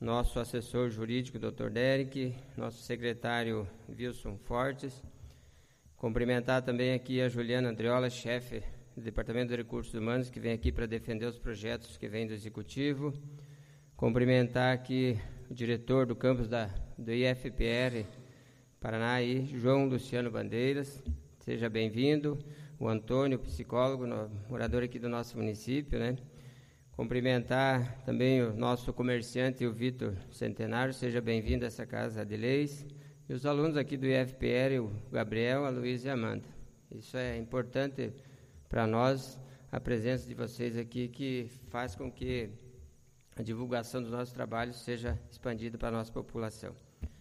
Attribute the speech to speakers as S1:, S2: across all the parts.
S1: nosso assessor jurídico, Dr. Derek, nosso secretário Wilson Fortes. Cumprimentar também aqui a Juliana Andriola, chefe do Departamento de Recursos Humanos, que vem aqui para defender os projetos que vêm do Executivo. Cumprimentar aqui o diretor do campus do IFPR Paraná, aí, João Luciano Bandeiras, seja bem-vindo. O Antônio, psicólogo, morador aqui do nosso município, né? Cumprimentar também o nosso comerciante, o Vitor Centenário, seja bem-vindo a essa Casa de Leis. E os alunos aqui do IFPR, o Gabriel, a Luísa e a Amanda. Isso é importante para nós, a presença de vocês aqui, que faz com que a divulgação dos nossos trabalhos seja expandida para a nossa população.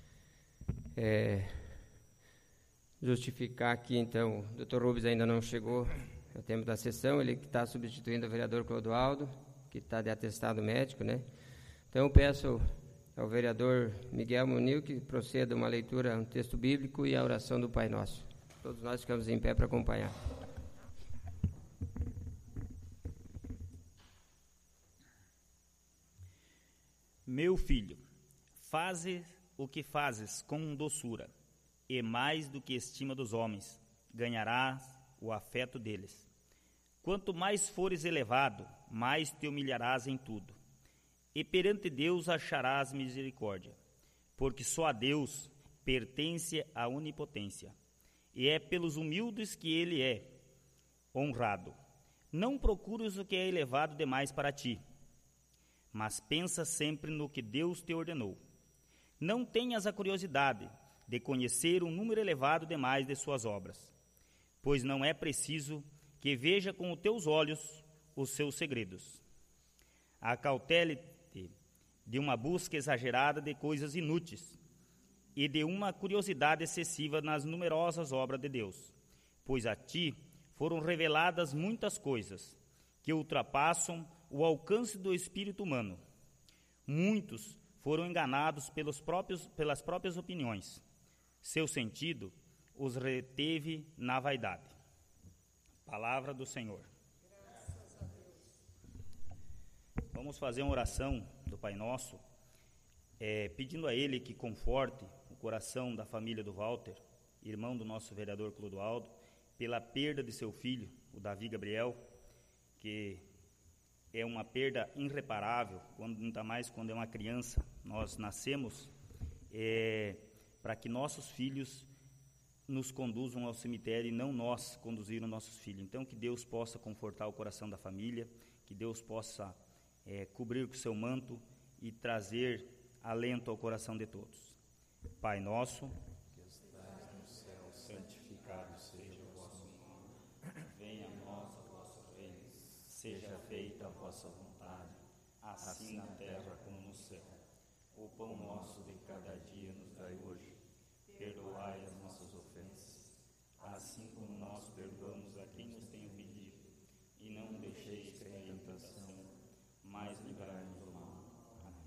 S1: Justificar aqui, então, o Dr. Rubens ainda não chegou no tempo da sessão, ele que está substituindo o vereador Clodoaldo, que está de atestado médico, né? Então, eu peço ao vereador Miguel Munil que proceda uma leitura, um texto bíblico e a oração do Pai Nosso. Todos nós ficamos em pé para acompanhar.
S2: Meu filho, faze o que fazes com doçura, e mais do que estima dos homens, ganharás o afeto deles. Quanto mais fores elevado, mais te humilharás em tudo, e perante Deus acharás misericórdia, porque só a Deus pertence a onipotência, e é pelos humildes que ele é honrado. Não procures o que é elevado demais para ti, mas pensa sempre no que Deus te ordenou. Não tenhas a curiosidade de conhecer um número elevado demais de suas obras, pois não é preciso que veja com os teus olhos os seus segredos. Acautele-te de uma busca exagerada de coisas inúteis e de uma curiosidade excessiva nas numerosas obras de Deus, pois a ti foram reveladas muitas coisas que ultrapassam o alcance do espírito humano. Muitos foram enganados pelas próprias opiniões. Seu sentido os reteve na vaidade. Palavra do Senhor.
S3: Graças a Deus.
S2: Vamos fazer uma oração do Pai Nosso, pedindo a Ele que conforte o coração da família do Walter, irmão do nosso vereador Clodoaldo, pela perda de seu filho, o Davi Gabriel, que é uma perda irreparável, ainda mais quando é uma criança. Nós nascemos para que nossos filhos nos conduzam ao cemitério e não nós conduzir os nossos filhos. Então, que Deus possa confortar o coração da família, que Deus possa cobrir com o seu manto e trazer alento ao coração de todos. Pai nosso,
S4: que estais no céu, santificado seja o vosso nome. Venha a nós o vosso reino. Seja feita a vossa vontade, assim na terra como no céu. O pão nosso de cada dia nos dai hoje. Perdoai as nossas ofensas, assim como nós perdoamos a quem nos tem ofendido. E não deixeis cair em tentação, mas livrai-nos do mal. Amém.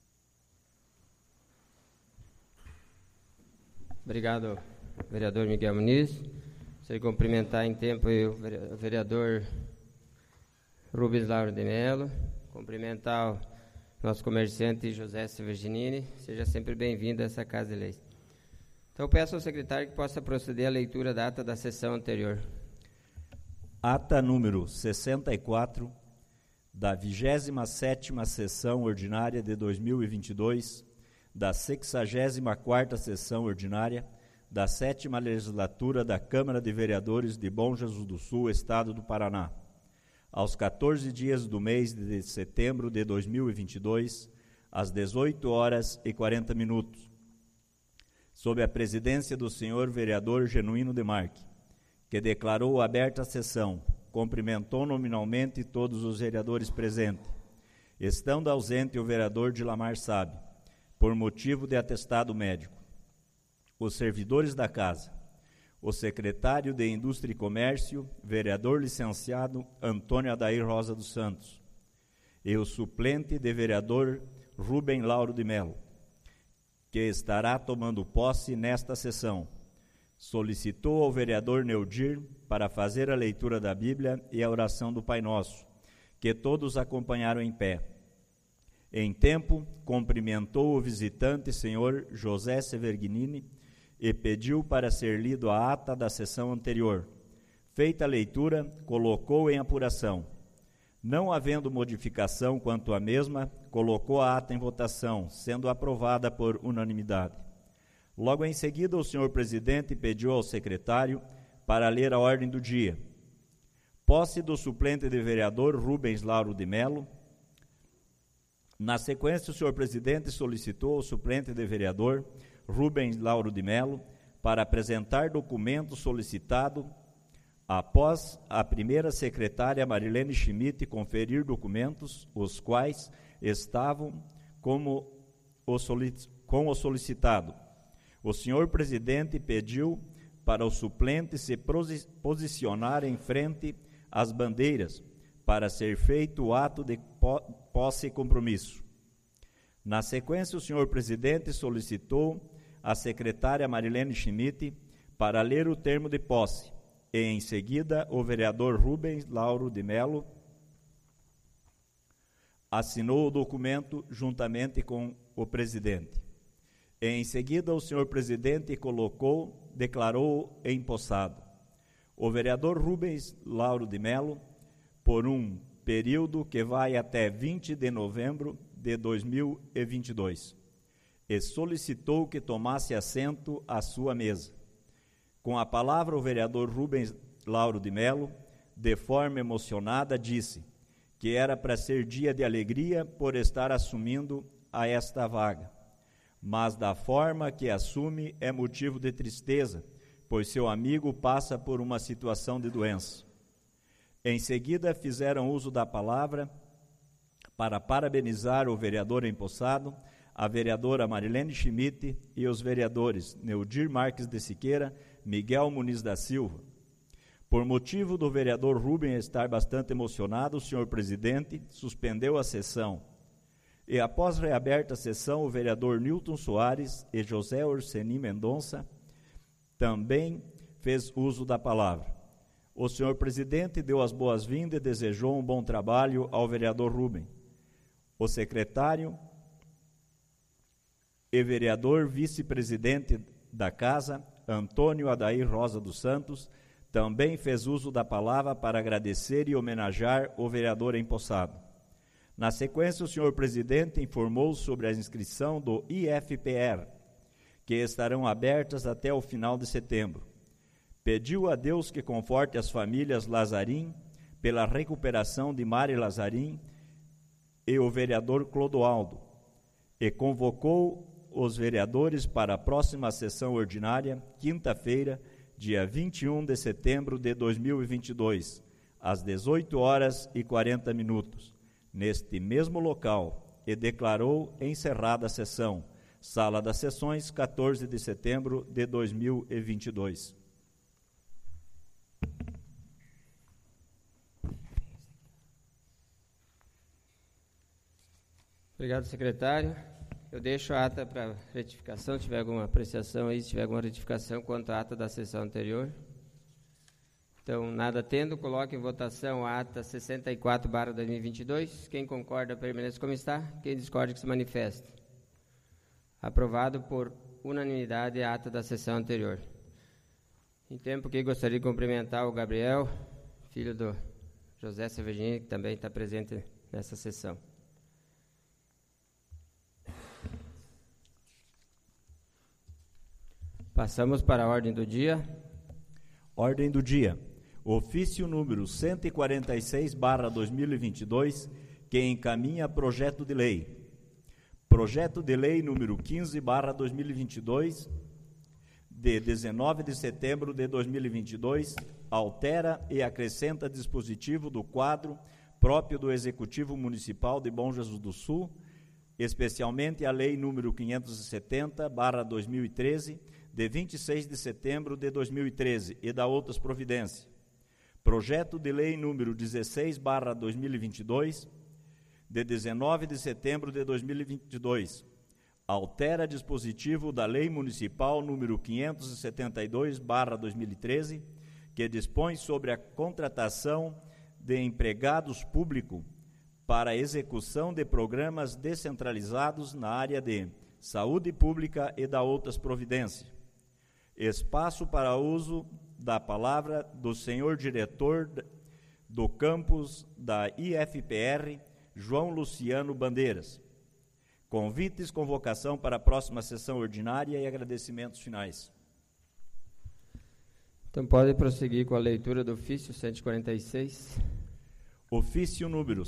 S1: Obrigado, vereador Miguel Muniz. Gostaria de cumprimentar em tempo o vereador Rubens Lauro de Mello, cumprimentar o nosso comerciante José Severginini. Seja sempre bem-vindo a essa Casa de Leis. Então, peço ao secretário que possa proceder à leitura da ata da sessão anterior.
S5: Ata número 64, da 27ª sessão ordinária de 2022, da 64ª sessão ordinária da 7ª legislatura da Câmara de Vereadores de Bom Jesus do Sul, Estado do Paraná. Aos 14 dias do mês de setembro de 2022, às 18h40, sob a presidência do senhor vereador Genuíno Demarque, que declarou aberta a sessão, cumprimentou nominalmente todos os vereadores presentes, estando ausente o vereador Dilamar Sabe, por motivo de atestado médico, os servidores da Casa, o secretário de Indústria e Comércio, vereador licenciado Antônio Adair Rosa dos Santos, e o suplente de vereador Rubem Lauro de Mello, que estará tomando posse nesta sessão. Solicitou ao vereador Neudir para fazer a leitura da Bíblia e a oração do Pai Nosso, que todos acompanharam em pé. Em tempo, cumprimentou o visitante, senhor José Severgnini, e pediu para ser lido a ata da sessão anterior. Feita a leitura, colocou em apuração. Não havendo modificação quanto à mesma, colocou a ata em votação, sendo aprovada por unanimidade. Logo em seguida, o senhor presidente pediu ao secretário para ler a ordem do dia. Posse do suplente de vereador Rubens Lauro de Melo. Na sequência, o senhor presidente solicitou ao suplente de vereador Rubens Lauro de Melo para apresentar documento solicitado após a primeira secretária Marilene Schmidt conferir documentos, os quais estavam com o solicitado. O senhor presidente pediu para o suplente se posicionar em frente às bandeiras para ser feito o ato de posse e compromisso. Na sequência, o senhor presidente solicitou a secretária Marilene Schmidt para ler o termo de posse, e em seguida o vereador Rubens Lauro de Melo assinou o documento juntamente com o presidente. E em seguida o senhor presidente declarou empossado o vereador Rubens Lauro de Melo por um período que vai até 20 de novembro de 2022, e solicitou que tomasse assento à sua mesa. Com a palavra, o vereador Rubens Lauro de Melo, de forma emocionada, disse que era para ser dia de alegria por estar assumindo a esta vaga, mas da forma que assume é motivo de tristeza, pois seu amigo passa por uma situação de doença. Em seguida, fizeram uso da palavra para parabenizar o vereador empossado, a vereadora Marilene Schmidt e os vereadores Neudir Marques de Siqueira, Miguel Muniz da Silva. Por motivo do vereador Rubens estar bastante emocionado, o senhor presidente suspendeu a sessão. E após reaberta a sessão, o vereador Nilton Soares e José Orseni Mendonça também fez uso da palavra. O senhor presidente deu as boas-vindas e desejou um bom trabalho ao vereador Rubens. O secretário e vereador vice-presidente da Casa, Antônio Adair Rosa dos Santos, também fez uso da palavra para agradecer e homenagear o vereador empossado. Na sequência, o senhor presidente informou sobre a inscrição do IFPR, que estarão abertas até o final de setembro. Pediu a Deus que conforte as famílias Lazarim pela recuperação de Mari Lazarim e o vereador Clodoaldo, e convocou os vereadores para a próxima sessão ordinária, quinta-feira, dia 21 de setembro de 2022, às 18h40, neste mesmo local, e declarou encerrada a sessão. Sala das Sessões, 14 de setembro de 2022.
S1: Obrigado, secretário. Eu deixo a ata para retificação, se tiver alguma apreciação aí, se tiver alguma retificação quanto à ata da sessão anterior. Então, nada tendo, coloque em votação a ata 64/2022. Quem concorda, permaneça como está. Quem discorda, que se manifeste. Aprovado por unanimidade a ata da sessão anterior. Em tempo que gostaria de cumprimentar o Gabriel, filho do José Severgnini, que também está presente nessa sessão. Passamos para a ordem do dia.
S5: Ordem do dia. Ofício número 146/2022, que encaminha projeto de lei. Projeto de lei número 15/2022, de 19 de setembro de 2022, altera e acrescenta dispositivo do quadro próprio do Executivo Municipal de Bom Jesus do Sul, especialmente a lei número 570/2013, de 26 de setembro de 2013, e da outras providências. Projeto de lei número 16/2022, de 19 de setembro de 2022, altera dispositivo da Lei Municipal número 572/2013, que dispõe sobre a contratação de empregados públicos para a execução de programas descentralizados na área de saúde pública e da outras providências. Espaço para uso da palavra do senhor diretor do campus da IFPR, João Luciano Bandeiras. Convites, convocação para a próxima sessão ordinária e agradecimentos finais.
S1: Então pode prosseguir com a leitura do ofício 146.
S5: Ofício número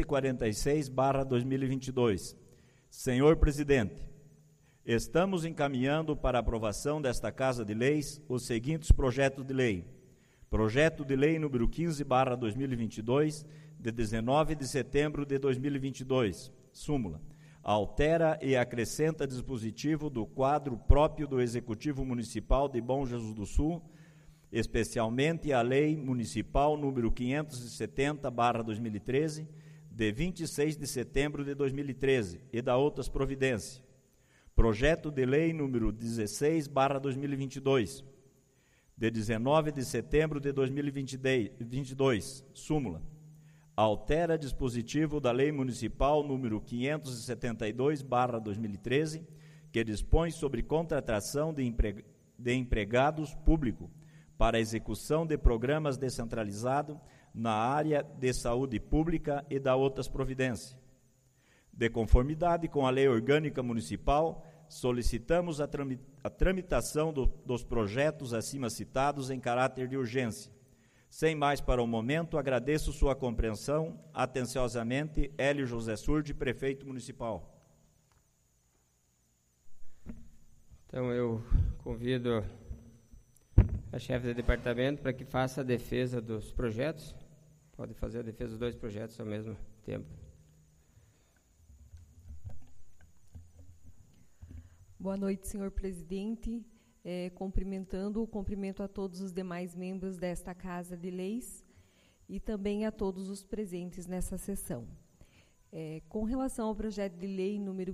S5: 146/2022. Senhor Presidente, estamos encaminhando para aprovação desta Casa de Leis os seguintes projetos de lei. Projeto de lei número 15/2022, de 19 de setembro de 2022. Súmula. Altera e acrescenta dispositivo do quadro próprio do Executivo Municipal de Bom Jesus do Sul, especialmente a Lei Municipal número 570/2013, de 26 de setembro de 2013, e da outras providências. Projeto de Lei número 16/2022, de 19 de setembro de 2022, súmula. Altera dispositivo da Lei Municipal número 572/2013, que dispõe sobre contratação de empregados públicos para execução de programas descentralizados na área de saúde pública e da outras providências. De conformidade com a Lei Orgânica Municipal, solicitamos a tramitação dos projetos acima citados em caráter de urgência. Sem mais para o momento, agradeço sua compreensão. Atenciosamente, Hélio José Surdi, Prefeito Municipal.
S1: Então eu convido a chefe de departamento para que faça a defesa dos projetos. Pode fazer a defesa dos dois projetos ao mesmo tempo.
S3: Boa noite, senhor presidente. Cumprimento a todos os demais membros desta Casa de Leis e também a todos os presentes nessa sessão. Com relação ao projeto de lei número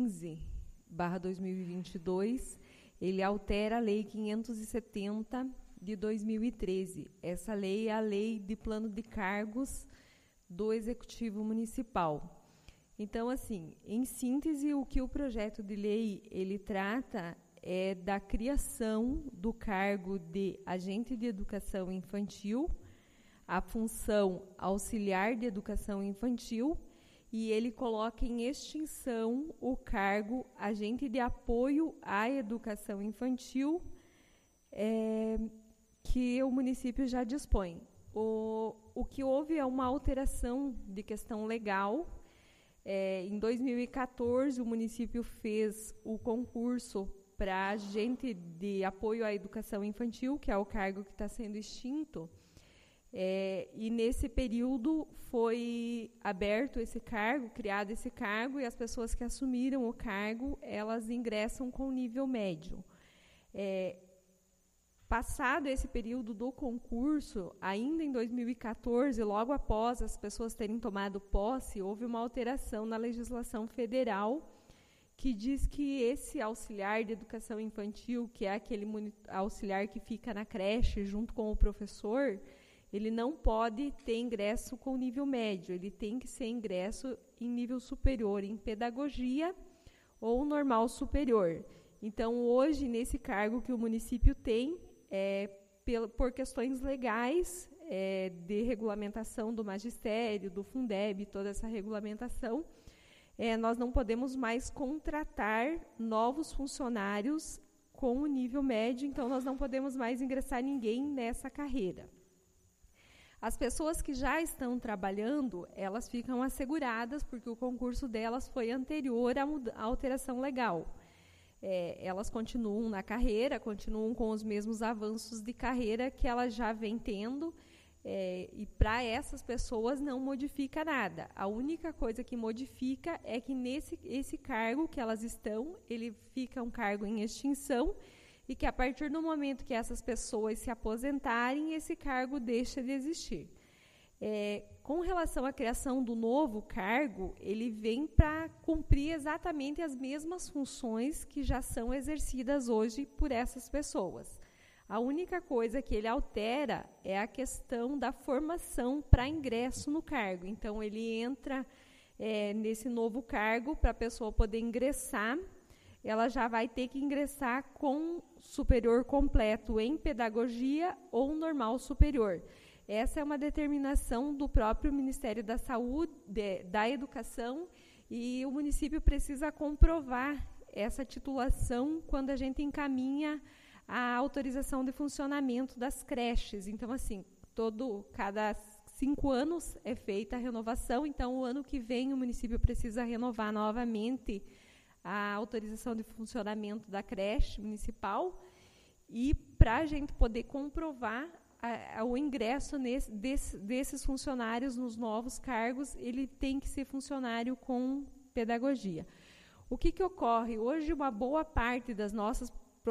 S3: 15/2022, ele altera a Lei 570 de 2013. Essa lei é a Lei de Plano de Cargos do Executivo Municipal. Então, assim, em síntese, o que o projeto de lei ele trata é da criação do cargo de agente de educação infantil, a função auxiliar de educação infantil, e ele coloca em extinção o cargo agente de apoio à educação infantil, que o município já dispõe. O que houve é uma alteração de questão legal. Em 2014, o município fez o concurso para agente de apoio à educação infantil, que é o cargo que está sendo extinto, e nesse período foi aberto esse cargo, criado esse cargo, e as pessoas que assumiram o cargo, elas ingressam com nível médio. Passado esse período do concurso, ainda em 2014, logo após as pessoas terem tomado posse, houve uma alteração na legislação federal que diz que esse auxiliar de educação infantil, que é aquele auxiliar que fica na creche junto com o professor, ele não pode ter ingresso com nível médio, ele tem que ser ingresso em nível superior, em pedagogia ou normal superior. Então, hoje, nesse cargo que o município tem, por questões legais, de regulamentação do magistério, do Fundeb, toda essa regulamentação, nós não podemos mais contratar novos funcionários com o nível médio, então nós não podemos mais ingressar ninguém nessa carreira. As pessoas que já estão trabalhando, elas ficam asseguradas, porque o concurso delas foi anterior à alteração legal. Elas continuam na carreira, continuam com os mesmos avanços de carreira que elas já vêm tendo, e para essas pessoas não modifica nada. A única coisa que modifica é que esse cargo que elas estão, ele fica um cargo em extinção, e que a partir do momento que essas pessoas se aposentarem, esse cargo deixa de existir. Com relação à criação do novo cargo, ele vem para cumprir exatamente as mesmas funções que já são exercidas hoje por essas pessoas. A única coisa que ele altera é a questão da formação para ingresso no cargo. Então, ele entra nesse novo cargo, para a pessoa poder ingressar, ela já vai ter que ingressar com superior completo em pedagogia ou normal superior. Essa é uma determinação do próprio Ministério da Saúde, da Educação, e o município precisa comprovar essa titulação quando a gente encaminha a autorização de funcionamento das creches. Então, assim, cada 5 anos é feita a renovação, então o ano que vem o município precisa renovar novamente a autorização de funcionamento da creche municipal, e para a gente poder comprovar o ingresso desses funcionários nos novos cargos, ele tem que ser funcionário com pedagogia. O que ocorre? Hoje, uma boa parte das nossas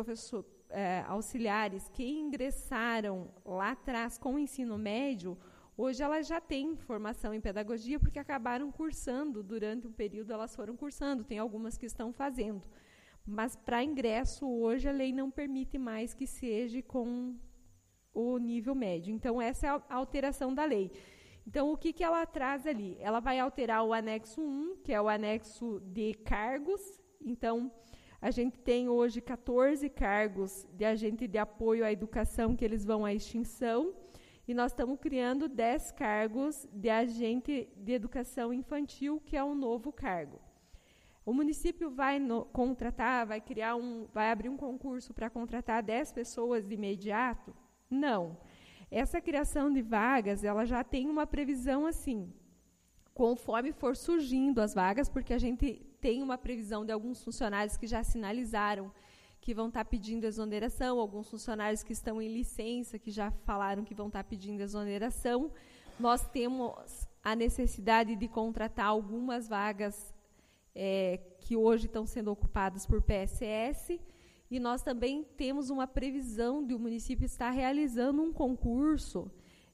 S3: auxiliares que ingressaram lá atrás com o ensino médio, hoje elas já têm formação em pedagogia, porque acabaram cursando, durante um período elas foram cursando, tem algumas que estão fazendo. Mas para ingresso, hoje a lei não permite mais que seja com o nível médio. Então, essa é a alteração da lei. Então, o que ela traz ali? Ela vai alterar o anexo 1, que é o anexo de cargos. Então, a gente tem hoje 14 cargos de agente de apoio à educação que eles vão à extinção, e nós estamos criando 10 cargos de agente de educação infantil, que é um novo cargo. O município vai contratar, vai abrir um concurso para contratar 10 pessoas de imediato? Não. Essa criação de vagas, ela já tem uma previsão assim, conforme for surgindo as vagas, porque a gente tem uma previsão de alguns funcionários que já sinalizaram que vão estar pedindo exoneração, alguns funcionários que estão em licença, que já falaram que vão estar pedindo exoneração. Nós temos a necessidade de contratar algumas vagas que hoje estão sendo ocupadas por PSS, e nós também temos uma previsão de o município estar realizando um concurso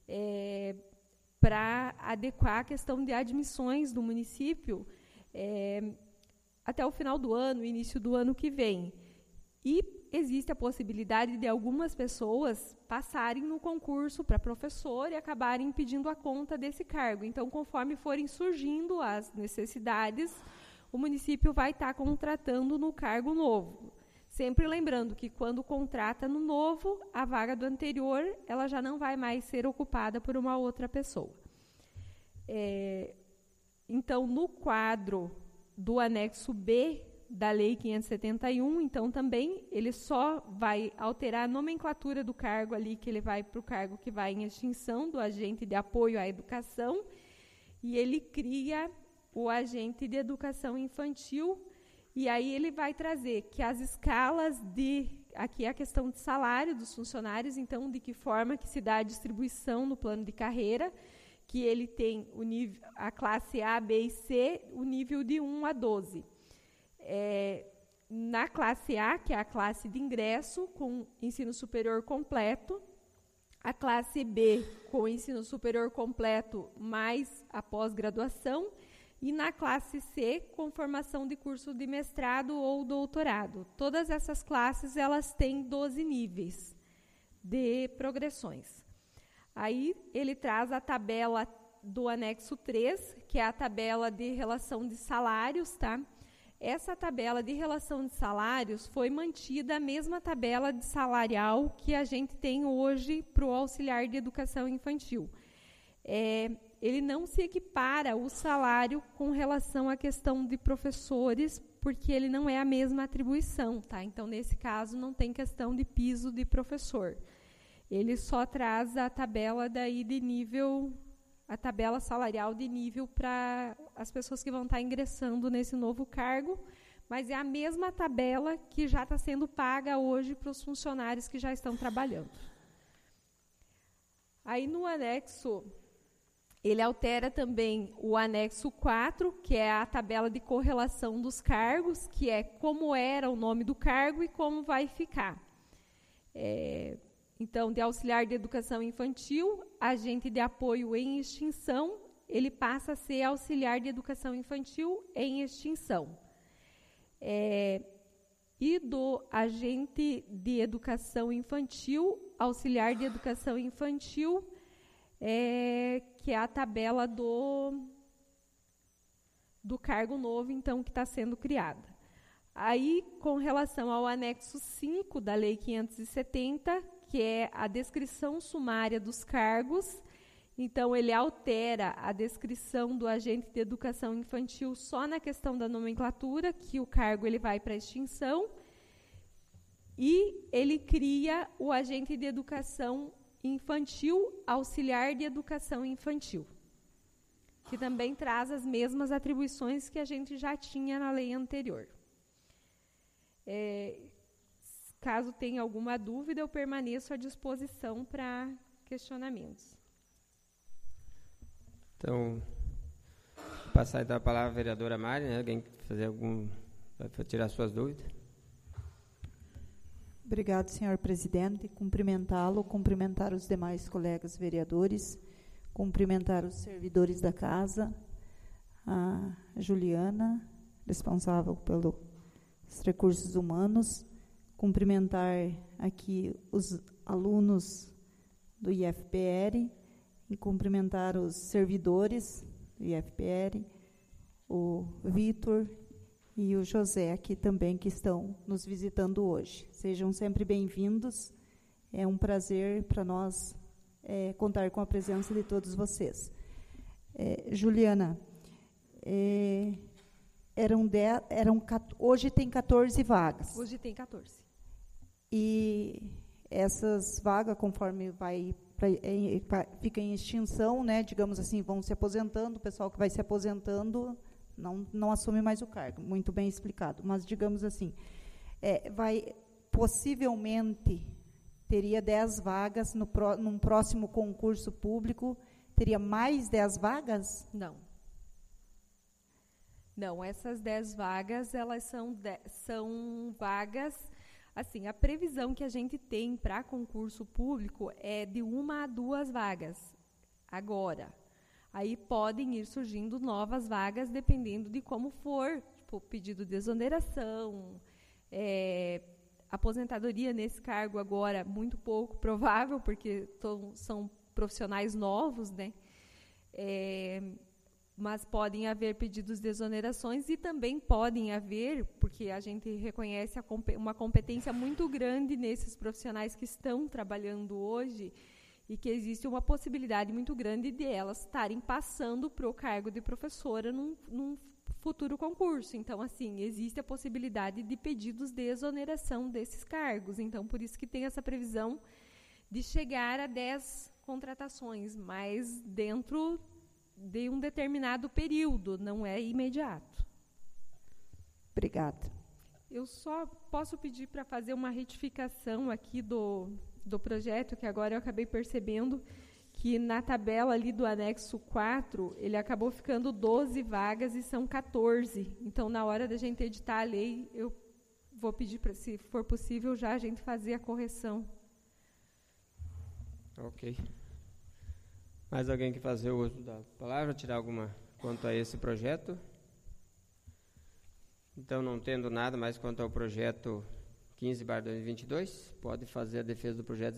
S3: para adequar a questão de admissões do município até o final do ano, início do ano que vem. E existe a possibilidade de algumas pessoas passarem no concurso para professor e acabarem pedindo a conta desse cargo. Então, conforme forem surgindo as necessidades, o município vai estar contratando no cargo novo. Sempre lembrando que, quando contrata no novo, a vaga do anterior ela já não vai mais ser ocupada por uma outra pessoa. Então, no quadro do anexo B da Lei 571, então também ele só vai alterar a nomenclatura do cargo ali, que ele vai para o cargo que vai em extinção, do agente de apoio à educação, e ele cria o agente de educação infantil, e aí ele vai trazer que as escalas aqui é a questão de salário dos funcionários, então de que forma que se dá a distribuição no plano de carreira, que ele tem a classe A, B e C, o nível de 1 a 12. Na classe A, que é a classe de ingresso, com ensino superior completo, a classe B, com ensino superior completo mais a pós-graduação, e na classe C, com formação de curso de mestrado ou doutorado. Todas essas classes, elas têm 12 níveis de progressões. Aí, ele traz a tabela do anexo 3, que é a tabela de relação de salários, tá? Essa tabela de relação de salários foi mantida a mesma tabela de salarial que a gente tem hoje para o auxiliar de educação infantil. Ele não se equipara o salário com relação à questão de professores, porque ele não é a mesma atribuição, tá? Então, nesse caso, não tem questão de piso de professor. Ele só traz a tabela daí de nível, a tabela salarial de nível para as pessoas que vão estar ingressando nesse novo cargo, mas é a mesma tabela que já está sendo paga hoje para os funcionários que já estão trabalhando. Aí, no anexo, ele altera também o anexo 4, que é a tabela de correlação dos cargos, que é como era o nome do cargo e como vai ficar. Então, de auxiliar de educação infantil, agente de apoio em extinção, ele passa a ser auxiliar de educação infantil em extinção. E do agente de educação infantil, auxiliar de educação infantil, que é a tabela do cargo novo, então, que está sendo criado. Aí, com relação ao anexo 5 da Lei 570, que é a descrição sumária dos cargos, então, ele altera a descrição do agente de educação infantil só na questão da nomenclatura, que o cargo ele vai para extinção, e ele cria o agente de educação infantil, auxiliar de educação infantil, que também traz as mesmas atribuições que a gente já tinha na lei anterior. Caso tenha alguma dúvida, eu permaneço à disposição para questionamentos.
S1: Então, vou passar então a palavra à vereadora Mari, né? Alguém vai tirar suas dúvidas?
S6: Obrigado, senhor presidente. Cumprimentar os demais colegas vereadores, cumprimentar os servidores da casa, a Juliana, responsável pelos recursos humanos, cumprimentar aqui os alunos do IFPR, e cumprimentar os servidores do IFPR, o Vitor e o José aqui também, que estão nos visitando hoje. Sejam sempre bem-vindos. É um prazer para nós contar com a presença de todos vocês. Juliana, hoje tem 14 vagas.
S3: Hoje tem 14.
S6: E essas vagas, conforme fica em extinção, né, digamos assim, vão se aposentando, o pessoal que vai se aposentando não assume mais o cargo, muito bem explicado, mas digamos assim, possivelmente teria 10 vagas, num próximo concurso público, teria mais 10 vagas?
S3: Não, essas 10 vagas, elas são vagas, assim, a previsão que a gente tem para concurso público é de 1 a 2 vagas, agora. Aí podem ir surgindo novas vagas, dependendo de como for, tipo, pedido de exoneração, aposentadoria nesse cargo agora, muito pouco provável, porque são profissionais novos, né? Mas podem haver pedidos de exonerações e também podem haver, porque a gente reconhece uma competência muito grande nesses profissionais que estão trabalhando hoje, e que existe uma possibilidade muito grande de elas estarem passando para o cargo de professora num futuro concurso. Então, assim, existe a possibilidade de pedidos de exoneração desses cargos. Então, por isso que tem essa previsão de chegar a 10 contratações, mas dentro de um determinado período, não é imediato.
S6: Obrigada.
S3: Eu só posso pedir para fazer uma retificação aqui do projeto, que agora eu acabei percebendo que na tabela ali do anexo 4, ele acabou ficando 12 vagas e são 14. Então, na hora da gente editar a lei, eu vou pedir, se for possível, já a gente fazer a correção.
S1: Ok. Mais alguém que fazer o uso da palavra, tirar alguma quanto a esse projeto? Então, não tendo nada mais quanto ao projeto 15/2022, pode fazer a defesa do projeto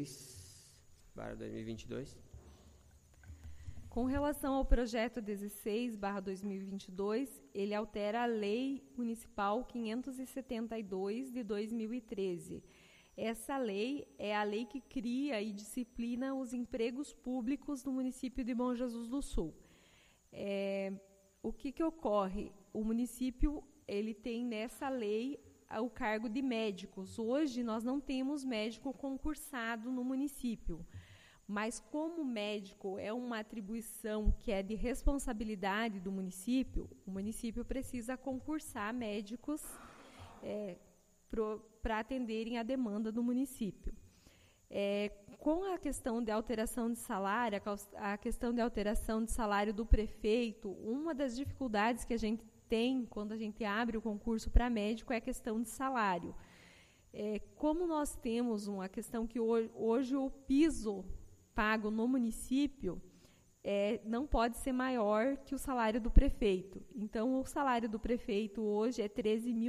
S1: 16/2022.
S3: Com relação ao projeto 16/2022, ele altera a Lei Municipal 572 de 2013. Essa lei é a lei que cria e disciplina os empregos públicos no município de Bom Jesus do Sul. O que ocorre? O município ele tem nessa lei o cargo de médicos. Hoje nós não temos médico concursado no município, mas como médico é uma atribuição que é de responsabilidade do município, o município precisa concursar médicos para atenderem a demanda do município. Com a questão de alteração de salário, a questão de alteração de salário do prefeito, uma das dificuldades que a gente tem quando a gente abre o concurso para médico é a questão de salário. Como nós temos uma questão que hoje o piso pago no município não pode ser maior que o salário do prefeito. Então, o salário do prefeito hoje é R$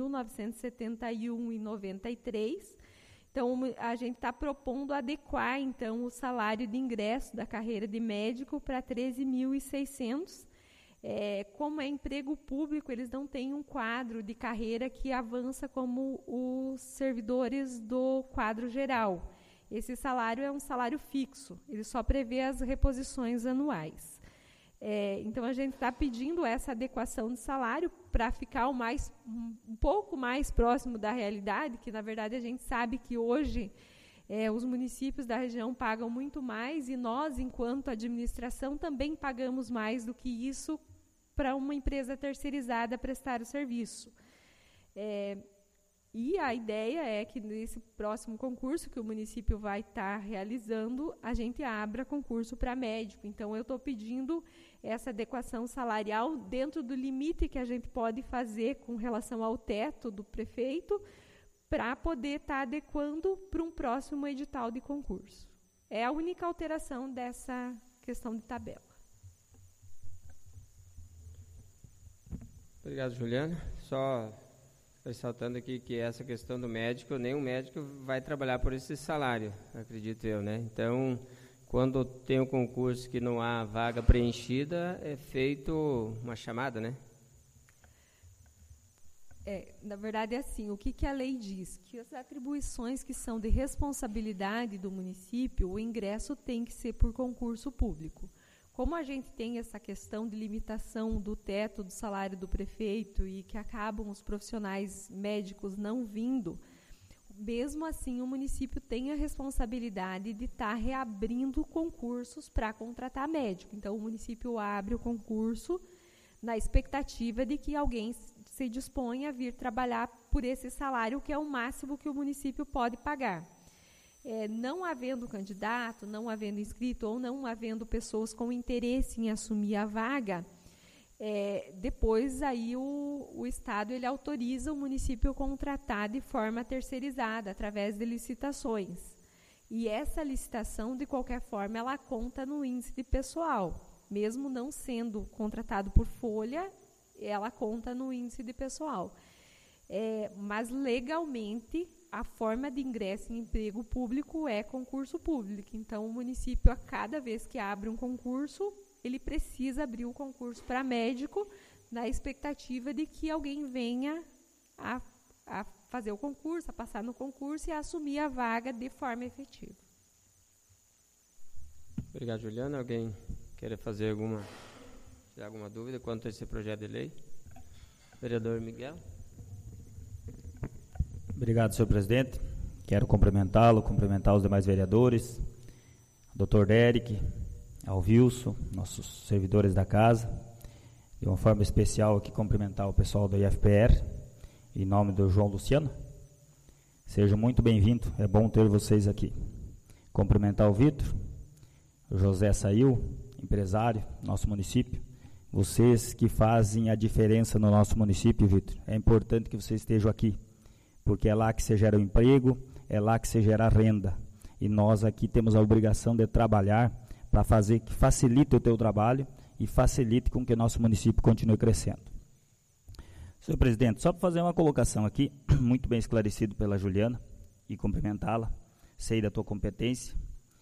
S3: 13.971,93. Então, a gente está propondo adequar, então, o salário de ingresso da carreira de médico para R$ 13.600. Como é emprego público, eles não têm um quadro de carreira que avança como os servidores do quadro geral. Esse salário é um salário fixo, ele só prevê as reposições anuais. Então, a gente está pedindo essa adequação de salário para ficar um pouco mais próximo da realidade, que, na verdade, a gente sabe que hoje os municípios da região pagam muito mais e nós, enquanto administração, também pagamos mais do que isso para uma empresa terceirizada prestar o serviço. E a ideia é que nesse próximo concurso que o município vai estar realizando, a gente abra concurso para médico. Então, eu estou pedindo essa adequação salarial dentro do limite que a gente pode fazer com relação ao teto do prefeito para poder estar adequando para um próximo edital de concurso. É a única alteração dessa questão de tabela.
S1: Obrigado, Juliana. Só ressaltando aqui que essa questão do médico, nenhum médico vai trabalhar por esse salário, acredito eu, né? Então, quando tem um concurso que não há vaga preenchida, é feito uma chamada, né?
S3: Na verdade, é assim, o que a lei diz? Que as atribuições que são de responsabilidade do município, o ingresso tem que ser por concurso público. Como a gente tem essa questão de limitação do teto do salário do prefeito e que acabam os profissionais médicos não vindo, mesmo assim o município tem a responsabilidade de estar reabrindo concursos para contratar médico. Então, o município abre o concurso na expectativa de que alguém se disponha a vir trabalhar por esse salário, que é o máximo que o município pode pagar. Não havendo candidato, não havendo inscrito ou não havendo pessoas com interesse em assumir a vaga, depois aí o Estado ele autoriza o município a contratar de forma terceirizada, através de licitações. E essa licitação, de qualquer forma, ela conta no índice de pessoal. Mesmo não sendo contratado por folha, ela conta no índice de pessoal. Mas, legalmente, a forma de ingresso em emprego público é concurso público. Então, o município, a cada vez que abre um concurso, ele precisa abrir o concurso para médico, na expectativa de que alguém venha a fazer o concurso, a passar no concurso e a assumir a vaga de forma efetiva.
S1: Obrigado, Juliana. Alguém quer fazer alguma dúvida quanto a esse projeto de lei? Vereador Miguel.
S2: Obrigado, senhor presidente. Quero cumprimentar os demais vereadores, o Dr. Derek, ao Wilson, nossos servidores da casa. De uma forma especial aqui cumprimentar o pessoal do IFPR, em nome do João Luciano. Sejam muito bem-vindos, é bom ter vocês aqui. Cumprimentar o Vitor, o José saiu, empresário do nosso município. Vocês que fazem a diferença no nosso município, Vitor, é importante que vocês estejam aqui, porque é lá que se gera o emprego, é lá que se gera a renda. E nós aqui temos a obrigação de trabalhar para fazer que facilite o teu trabalho e facilite com que o nosso município continue crescendo. Senhor presidente, só para fazer uma colocação aqui, muito bem esclarecido pela Juliana, e cumprimentá-la, sei da tua competência,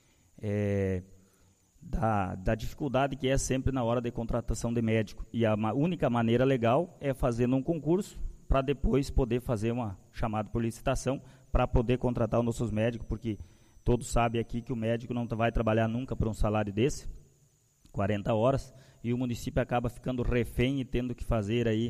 S2: da dificuldade que é sempre na hora de contratação de médico. E a única maneira legal é fazendo um concurso para depois poder fazer uma chamada por licitação para poder contratar os nossos médicos, porque todos sabem aqui que o médico não vai trabalhar nunca por um salário desse, 40 horas, e o município acaba ficando refém e tendo que fazer aí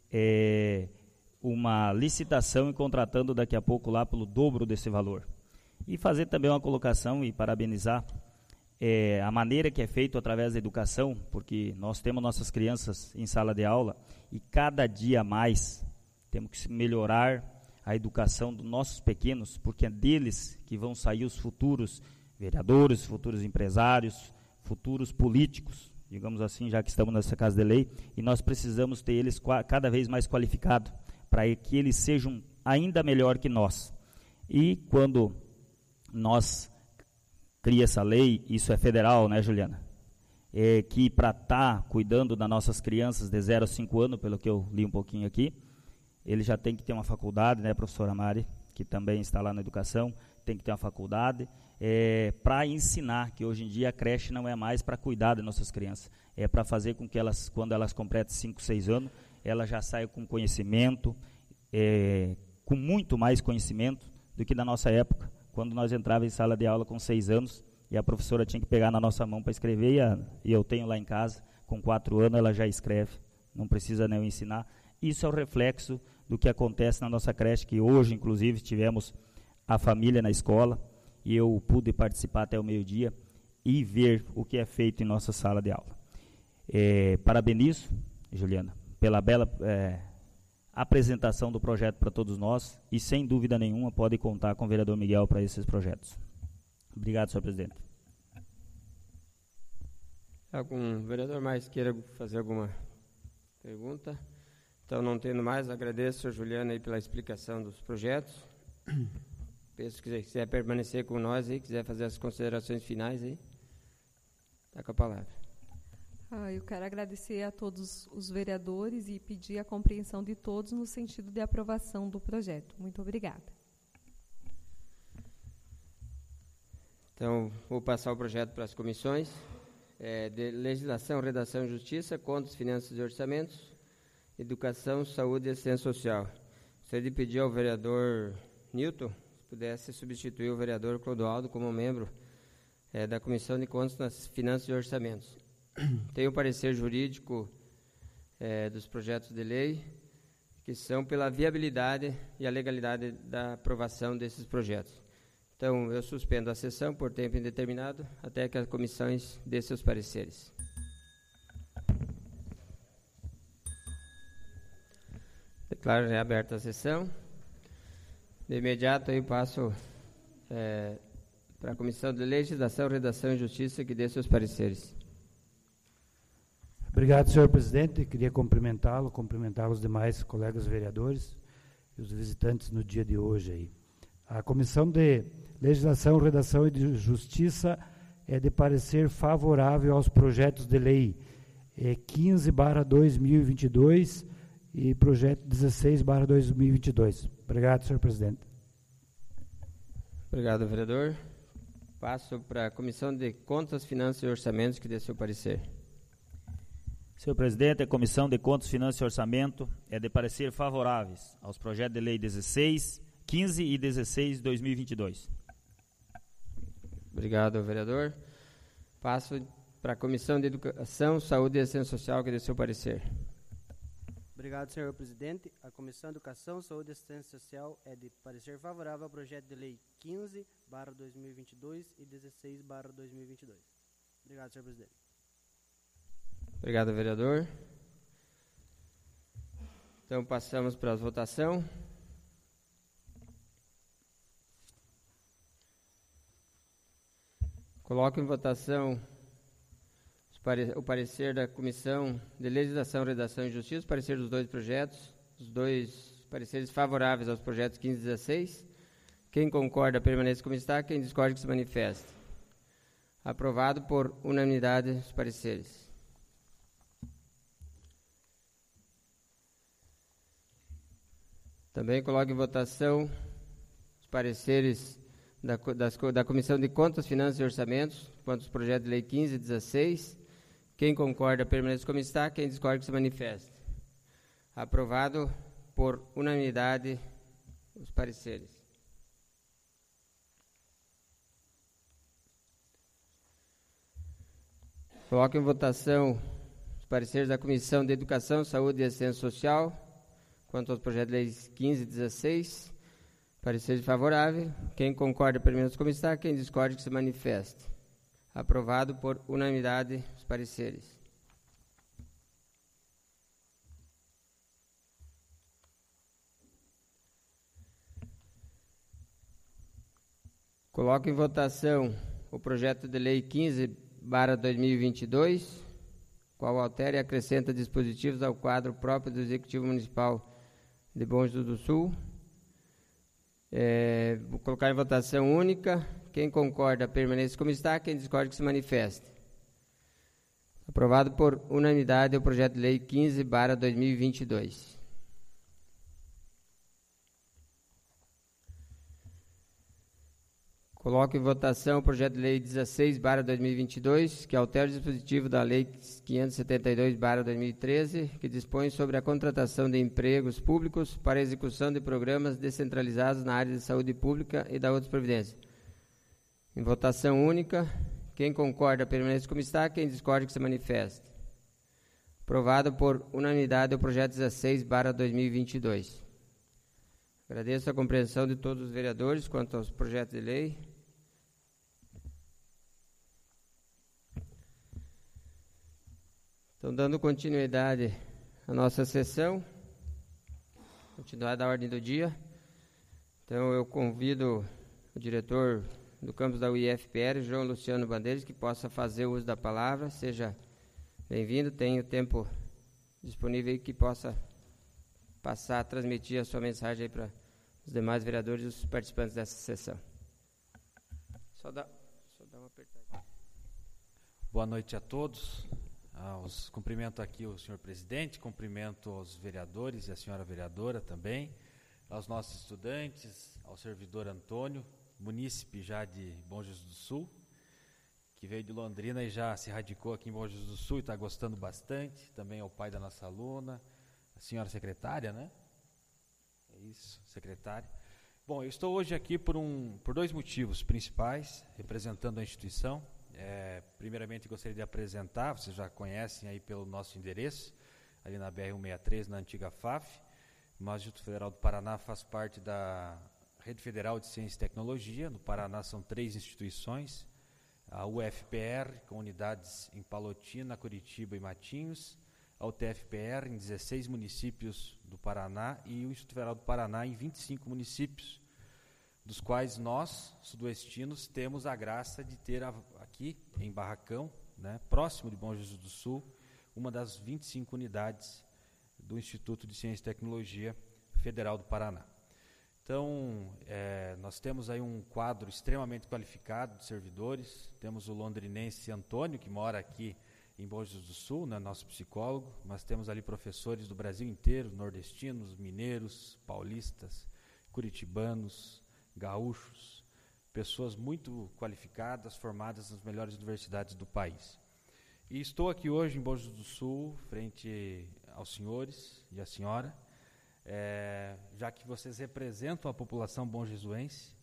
S2: uma licitação e contratando daqui a pouco lá pelo dobro desse valor. E fazer também uma colocação e parabenizar a maneira que é feito através da educação, porque nós temos nossas crianças em sala de aula e cada dia mais temos que melhorar a educação dos nossos pequenos, porque é deles que vão sair os futuros vereadores, futuros empresários, futuros políticos, digamos assim, já que estamos nessa casa de lei, e nós precisamos ter eles cada vez mais qualificados, para que eles sejam ainda melhor que nós. E quando nós cria essa lei, isso é federal, né, Juliana? Que para estar cuidando das nossas crianças de 0 a 5 anos, pelo que eu li um pouquinho aqui, ele já tem que ter uma faculdade, né, professora Mari, que também está lá na educação, tem que ter uma faculdade, para ensinar, que hoje em dia a creche não é mais para cuidar das nossas crianças, é para fazer com que elas, quando elas completem 5, 6 anos, elas já saiam com conhecimento, com muito mais conhecimento do que na nossa época, quando nós entrávamos em sala de aula com 6 anos, e a professora tinha que pegar na nossa mão para escrever, e eu tenho lá em casa, com 4 anos ela já escreve, não precisa nem eu ensinar. Isso é o reflexo do que acontece na nossa creche, que hoje, inclusive, tivemos a família na escola, e eu pude participar até o meio-dia e ver o que é feito em nossa sala de aula. Parabenizo, Juliana, pela bela apresentação do projeto para todos nós, e sem dúvida nenhuma pode contar com o vereador Miguel para esses projetos. Obrigado, senhor presidente.
S1: Algum vereador mais queira fazer alguma pergunta? Então, não tendo mais, agradeço a Juliana aí pela explicação dos projetos. Penso que quiser permanecer com nós aí, quiser fazer as considerações finais aí, está com a palavra.
S3: Eu quero agradecer a todos os vereadores e pedir a compreensão de todos no sentido de aprovação do projeto. Muito obrigada.
S1: Então, vou passar o projeto para as comissões. De Legislação, Redação e Justiça, Contas, Finanças e Orçamentos, Educação, Saúde e Assistência Social. Gostaria de pedir ao vereador Nilton, se pudesse substituir o vereador Clodoaldo como membro da Comissão de Contas, Finanças e Orçamentos. Tem o parecer jurídico dos projetos de lei, que são pela viabilidade e a legalidade da aprovação desses projetos. Então, eu suspendo a sessão por tempo indeterminado até que as comissões dêem seus pareceres. Declaro reaberta a sessão. De imediato, eu passo para a Comissão de Legislação, Redação e Justiça, que dê seus pareceres.
S7: Obrigado, senhor presidente. Queria cumprimentar os demais colegas vereadores e os visitantes no dia de hoje aí. A Comissão de Legislação, Redação e de Justiça é de parecer favorável aos projetos de lei 15/2022 e projeto 16/2022. Obrigado, senhor presidente.
S1: Obrigado, vereador. Passo para a Comissão de Contas, Finanças e Orçamentos, que dê seu parecer.
S2: Senhor presidente, a Comissão de Contas, Finanças e Orçamento é de parecer favoráveis aos projetos de lei 15 e 16 de 2022.
S1: Obrigado, vereador. Passo para a Comissão de Educação, Saúde e Assistência Social, que dê seu parecer.
S8: Obrigado, senhor presidente. A Comissão de Educação, Saúde e Assistência Social é de parecer favorável ao projeto de lei 15/2022 e 16/2022. Obrigado, senhor presidente.
S1: Obrigado, vereador. Então, passamos para a votação. Coloco em votação o parecer da Comissão de Legislação, Redação e Justiça, o parecer dos dois projetos, os dois pareceres favoráveis aos projetos 15 e 16. Quem concorda, permaneça como está. Quem discorda, que se manifeste. Aprovado por unanimidade os pareceres. Também coloco em votação os pareceres da Comissão de Contas, Finanças e Orçamentos, quanto aos projetos de lei 15 e 16. Quem concorda, permaneça como está. Quem discorda, que se manifeste. Aprovado por unanimidade os pareceres. Coloco em votação os pareceres da Comissão de Educação, Saúde e Assistência Social, quanto aos projetos de lei 15 e 16. Parecer favorável. Quem concorda, permaneça como está. Quem discorda, que se manifeste. Aprovado por unanimidade os pareceres. Coloco em votação o projeto de lei 15/2022, qual altera e acrescenta dispositivos ao quadro próprio do Executivo Municipal de Bom Jesus do Sul. Vou colocar em votação única. Quem concorda, permaneça como está. Quem discorda, que se manifeste. Aprovado por unanimidade o projeto de lei 15/2022. Coloco em votação o projeto de lei 16/2022, que altera o dispositivo da lei 572/2013, que dispõe sobre a contratação de empregos públicos para a execução de programas descentralizados na área de saúde pública e da outras providências. Em votação única, quem concorda permanece como está, quem discorda que se manifeste. Aprovado por unanimidade o projeto 16/2022. Agradeço a compreensão de todos os vereadores quanto aos projetos de lei. Então, dando continuidade à nossa sessão, continuidade da ordem do dia. Então, eu convido o diretor do campus da UIFPR, João Luciano Bandeiras, que possa fazer o uso da palavra. Seja bem-vindo, tenha o tempo disponível aí que possa passar, transmitir a sua mensagem aí para os demais vereadores e os participantes dessa sessão. Só dá uma apertada.
S9: Boa noite a todos. Cumprimento aqui o senhor presidente, cumprimento aos vereadores e a senhora vereadora também, aos nossos estudantes, ao servidor Antônio, munícipe já de Bom Jesus do Sul, que veio de Londrina e já se radicou aqui em Bom Jesus do Sul e está gostando bastante, também ao pai da nossa aluna, a senhora secretária, né? É isso, secretária. Bom, eu estou hoje aqui por dois motivos principais, representando a instituição. Primeiramente, gostaria de apresentar, vocês já conhecem aí pelo nosso endereço, ali na BR-163, na antiga FAF. O Instituto Federal do Paraná faz parte da Rede Federal de Ciência e Tecnologia. No Paraná são 3 instituições, a UFPR, com unidades em Palotina, Curitiba e Matinhos, a UTFPR em 16 municípios do Paraná e o Instituto Federal do Paraná em 25 municípios, dos quais nós, sudoestinos, temos a graça de ter aqui em Barracão, né, próximo de Bom Jesus do Sul, uma das 25 unidades do Instituto de Ciência e Tecnologia Federal do Paraná. Então, nós temos aí um quadro extremamente qualificado de servidores. Temos o londrinense Antônio, que mora aqui em Bom Jesus do Sul, né, nosso psicólogo, mas temos ali professores do Brasil inteiro, nordestinos, mineiros, paulistas, curitibanos, gaúchos, pessoas muito qualificadas, formadas nas melhores universidades do país. E estou aqui hoje em Bom Jesus do Sul, frente aos senhores e à senhora, já que vocês representam a população bonjesuense,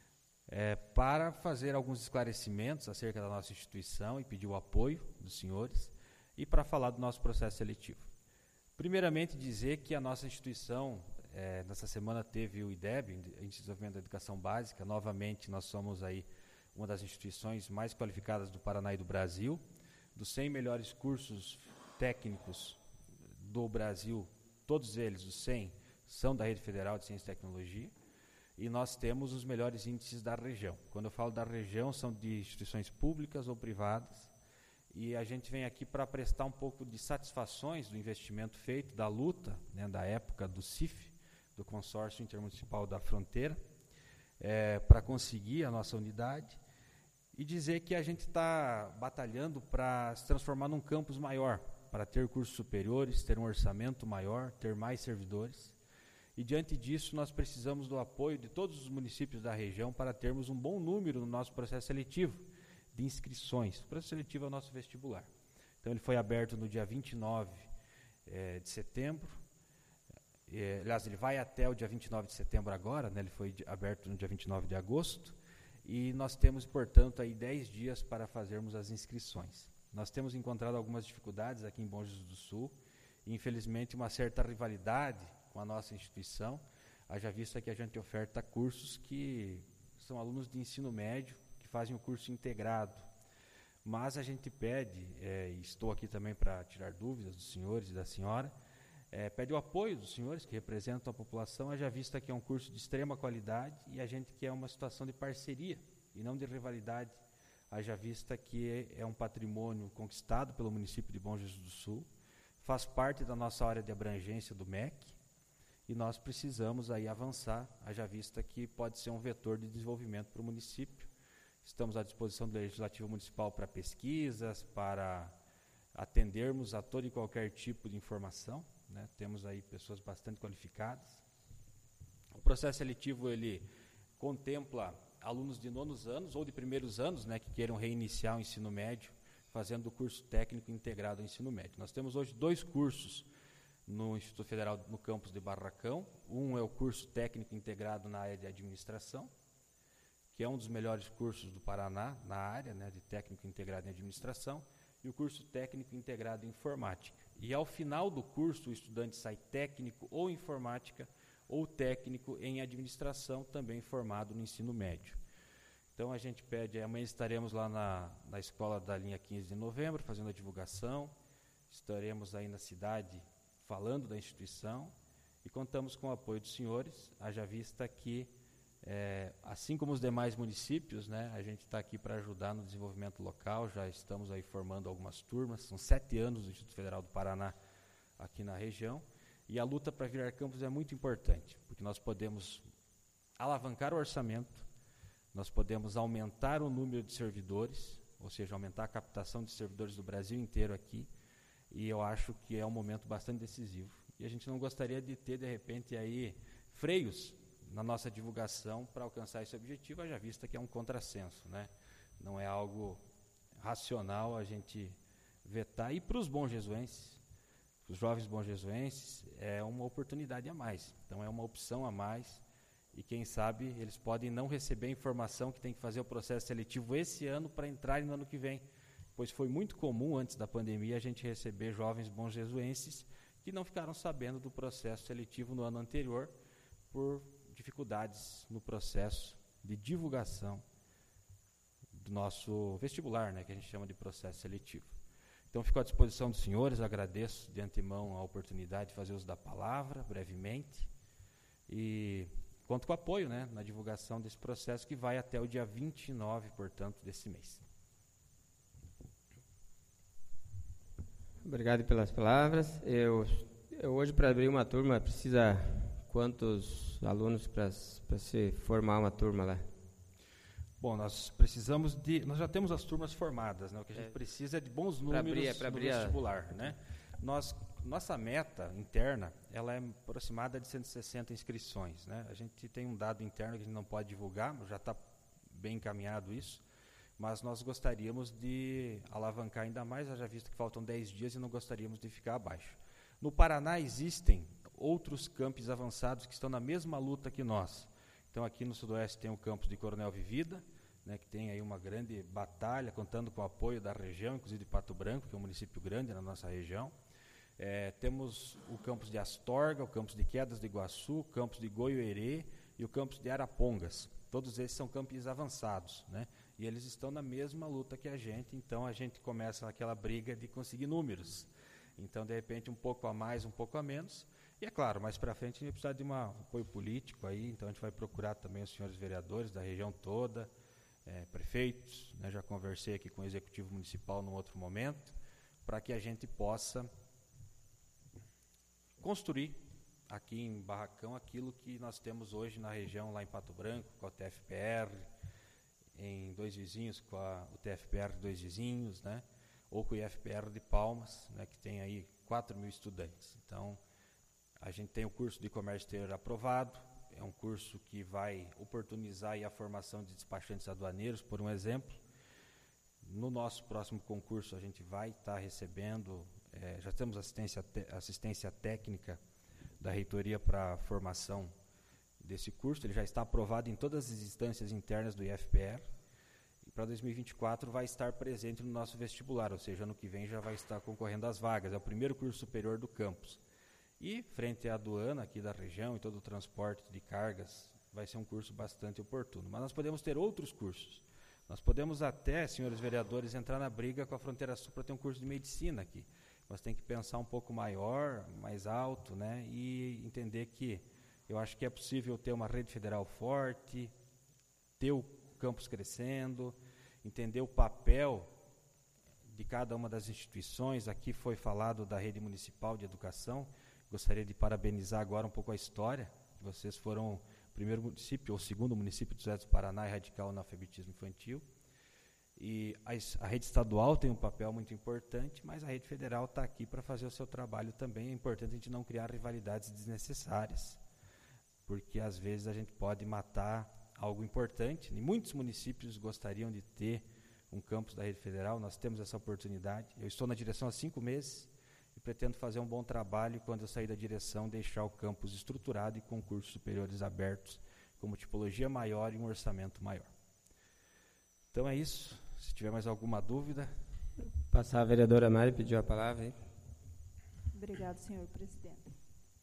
S9: para fazer alguns esclarecimentos acerca da nossa instituição e pedir o apoio dos senhores e para falar do nosso processo seletivo. Primeiramente, dizer que a nossa instituição, nessa semana teve o IDEB, Índice de Desenvolvimento da Educação Básica. Novamente, nós somos aí uma das instituições mais qualificadas do Paraná e do Brasil. Dos 100 melhores cursos técnicos do Brasil, todos eles, os 100, são da Rede Federal de Ciência e Tecnologia. E nós temos os melhores índices da região. Quando eu falo da região, são de instituições públicas ou privadas. E a gente vem aqui para prestar um pouco de satisfações do investimento feito, da luta, né, da época do CIF, do Consórcio Intermunicipal da Fronteira, para conseguir a nossa unidade, e dizer que a gente está batalhando para se transformar num campus maior, para ter cursos superiores, ter um orçamento maior, ter mais servidores. E diante disso, nós precisamos do apoio de todos os municípios da região para termos um bom número no nosso processo seletivo de inscrições. O processo seletivo é o nosso vestibular. Então, ele foi aberto no dia 29 de setembro. Aliás, ele vai até o dia 29 de setembro agora, né? Ele foi aberto no dia 29 de agosto. E nós temos, portanto, aí 10 dias para fazermos as inscrições. Nós temos encontrado algumas dificuldades aqui em Bom Jesus do Sul, e, infelizmente, uma certa rivalidade com a nossa instituição, haja vista que a gente oferta cursos que são alunos de ensino médio, que fazem o curso integrado. Mas a gente pede, e estou aqui também para tirar dúvidas dos senhores e da senhora, pede o apoio dos senhores que representam a população, haja vista que é um curso de extrema qualidade e a gente quer uma situação de parceria e não de rivalidade, haja vista que é um patrimônio conquistado pelo município de Bom Jesus do Sul, faz parte da nossa área de abrangência do MEC, e nós precisamos aí avançar, haja vista que pode ser um vetor de desenvolvimento para o município. Estamos à disposição do Legislativo Municipal para pesquisas, para atendermos a todo e qualquer tipo de informação, né? Temos aí pessoas bastante qualificadas. O processo seletivo, ele contempla alunos de nonos anos ou de primeiros anos, né, que queiram reiniciar o ensino médio, fazendo o curso técnico integrado ao ensino médio. Nós temos hoje 2 cursos no Instituto Federal, no campus de Barracão. Um é o curso técnico integrado na área de administração, que é um dos melhores cursos do Paraná, na área, né, de técnico integrado em administração, e o curso técnico integrado em informática. E ao final do curso, o estudante sai técnico ou em informática ou técnico em administração, também formado no ensino médio. Então a gente pede, amanhã estaremos lá na escola da linha 15 de novembro, fazendo a divulgação, estaremos aí na cidade falando da instituição e contamos com o apoio dos senhores, haja vista que, assim como os demais municípios, né, a gente está aqui para ajudar no desenvolvimento local, já estamos aí formando algumas turmas, são 7 anos do Instituto Federal do Paraná aqui na região, e a luta para virar campus é muito importante, porque nós podemos alavancar o orçamento, nós podemos aumentar o número de servidores, ou seja, aumentar a captação de servidores do Brasil inteiro aqui, e eu acho que é um momento bastante decisivo. E a gente não gostaria de ter, de repente, aí freios na nossa divulgação para alcançar esse objetivo, haja vista que é um contrassenso, né? Não é algo racional a gente vetar. E para os bonjesuenses, os jovens bonjesuenses, é uma oportunidade a mais. Então é uma opção a mais e quem sabe eles podem não receber a informação que tem que fazer o processo seletivo esse ano para entrarem no ano que vem. Pois foi muito comum, antes da pandemia, a gente receber jovens bonjesuenses que não ficaram sabendo do processo seletivo no ano anterior por dificuldades no processo de divulgação do nosso vestibular, né, que a gente chama de processo seletivo. Então, fico à disposição dos senhores, agradeço de antemão a oportunidade de fazer uso da palavra, brevemente, e conto com o apoio, né, na divulgação desse processo, que vai até o dia 29, portanto, desse mês.
S1: Obrigado pelas palavras. Eu hoje, para abrir uma turma, precisa quantos alunos para se formar uma turma lá?
S9: Bom, nós já temos as turmas formadas, né? O que a gente precisa é de bons números no vestibular, né? Nossa meta interna, ela é aproximada de 160 inscrições, né? A gente tem um dado interno que a gente não pode divulgar, já está bem encaminhado isso, mas nós gostaríamos de alavancar ainda mais, já visto que faltam 10 dias e não gostaríamos de ficar abaixo. No Paraná existem outros campos avançados que estão na mesma luta que nós. Então aqui no Sudoeste tem o campus de Coronel Vivida, né, que tem aí uma grande batalha, contando com o apoio da região, inclusive de Pato Branco, que é um município grande na nossa região. Temos o campus de Astorga, o campus de Quedas do Iguaçu, o campus de Goiuerê e o campus de Arapongas. Todos esses são campos avançados, né? E eles estão na mesma luta que a gente, então a gente começa aquela briga de conseguir números. Então, de repente, um pouco a mais, um pouco a menos. E, é claro, mais para frente a gente vai precisar de um apoio político aí, então a gente vai procurar também os senhores vereadores da região toda, prefeitos, né? Já conversei aqui com o Executivo Municipal num outro momento, para que a gente possa construir aqui em Barracão aquilo que nós temos hoje na região, lá em Pato Branco, com a TFPR, em Dois Vizinhos, com a UTFPR Dois Vizinhos, né? Ou com o IFPR de Palmas, né? Que tem aí 4.000 estudantes. Então, a gente tem o curso de comércio exterior aprovado, é um curso que vai oportunizar aí a formação de despachantes aduaneiros, por um exemplo. No nosso próximo concurso, a gente vai estar recebendo, já temos assistência técnica da reitoria para a formação desse curso, ele já está aprovado em todas as instâncias internas do IFPR, e para 2024 vai estar presente no nosso vestibular, ou seja, ano que vem já vai estar concorrendo às vagas, é o primeiro curso superior do campus. E, frente à aduana aqui da região e todo o transporte de cargas, vai ser um curso bastante oportuno. Mas nós podemos ter outros cursos. Nós podemos até, senhores vereadores, entrar na briga com a Fronteira Sul para ter um curso de medicina aqui. Mas tem que pensar um pouco maior, mais alto, né? E entender que eu acho que é possível ter uma rede federal forte, ter o campus crescendo, entender o papel de cada uma das instituições. Aqui foi falado da rede municipal de educação. Gostaria de parabenizar agora um pouco a história. Vocês foram o primeiro município, ou segundo município do Sudoeste do Paraná radical no analfabetismo infantil. E a rede estadual tem um papel muito importante, mas a rede federal está aqui para fazer o seu trabalho também. É importante a gente não criar rivalidades desnecessárias, porque às vezes a gente pode matar algo importante. E muitos municípios gostariam de ter um campus da rede federal, nós temos essa oportunidade. Eu estou na direção há 5 meses e pretendo fazer um bom trabalho e, quando eu sair da direção, deixar o campus estruturado e com cursos superiores abertos, com uma tipologia maior e um orçamento maior. Então é isso. Se tiver mais alguma dúvida...
S1: Passar a vereadora Mari, pediu a palavra. Hein?
S6: Obrigado, senhor presidente.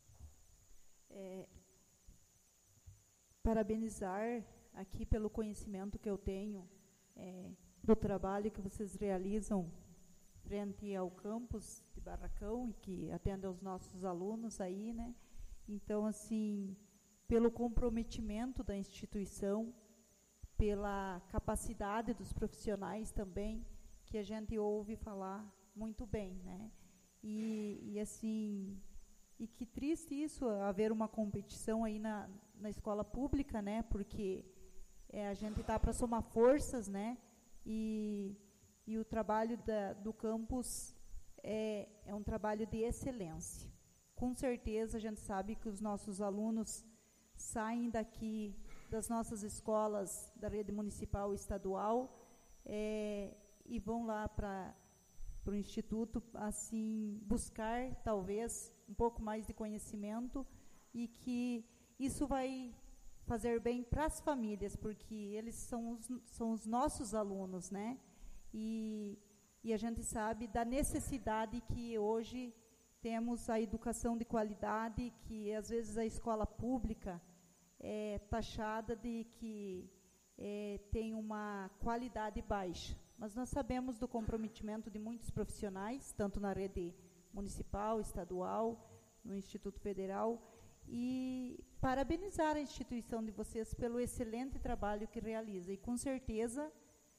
S6: Parabenizar aqui pelo conhecimento que eu tenho do trabalho que vocês realizam frente ao campus de Barracão e que atende aos nossos alunos aí, né? Então, assim, pelo comprometimento da instituição, pela capacidade dos profissionais também, que a gente ouve falar muito bem, né? E assim, e que triste isso, haver uma competição aí na escola pública, né? Porque a gente está para somar forças, né? E o trabalho do campus é um trabalho de excelência. Com certeza, a gente sabe que os nossos alunos saem daqui das nossas escolas da rede municipal e estadual e vão lá para o Instituto, assim, buscar, talvez, um pouco mais de conhecimento, e que isso vai fazer bem para as famílias, porque eles são os nossos alunos, né? E a gente sabe da necessidade que hoje temos a educação de qualidade, que às vezes a escola pública é taxada de que tem uma qualidade baixa. Mas nós sabemos do comprometimento de muitos profissionais, tanto na rede municipal, estadual, no Instituto Federal, e parabenizar a instituição de vocês pelo excelente trabalho que realiza. E com certeza,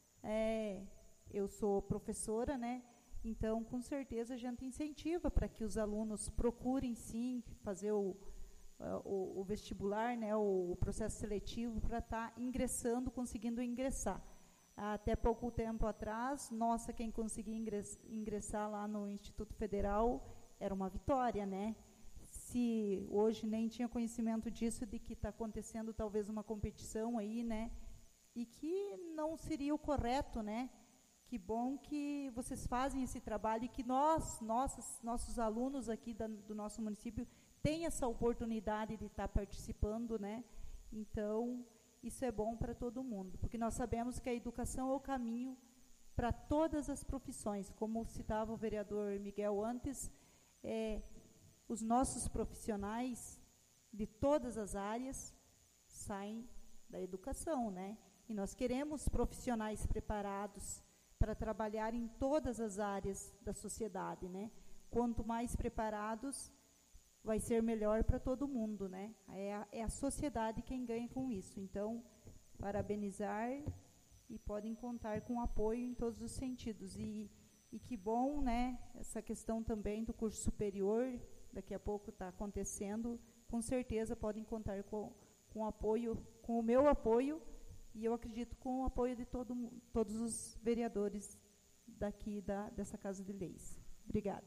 S6: eu sou professora, né? Então, com certeza, a gente incentiva para que os alunos procurem, sim, fazer o vestibular, né, o processo seletivo, para estar ingressando, conseguindo ingressar. Até pouco tempo atrás, quem conseguia ingressar lá no Instituto Federal era uma vitória, né? Se hoje nem tinha conhecimento disso, de que está acontecendo talvez uma competição aí, né? E que não seria o correto, né? Que bom que vocês fazem esse trabalho e que nossos alunos aqui do nosso município têm essa oportunidade de estar participando, né? Então, isso é bom para todo mundo, porque nós sabemos que a educação é o caminho para todas as profissões. Como citava o vereador Miguel antes, os nossos profissionais de todas as áreas saem da educação, né? E nós queremos profissionais preparados para trabalhar em todas as áreas da sociedade, né? Quanto mais preparados, vai ser melhor para todo mundo, né? É a sociedade quem ganha com isso. Então, parabenizar, e podem contar com apoio em todos os sentidos. E que bom, né? Essa questão também do curso superior, daqui a pouco está acontecendo, com certeza podem contar com apoio, com o meu apoio, e eu acredito com o apoio de todos os vereadores daqui dessa Casa de Leis. Obrigada.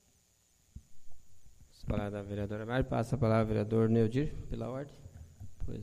S1: A palavra da vereadora Mari, passa a palavra ao vereador Neudir, pela ordem. Pois.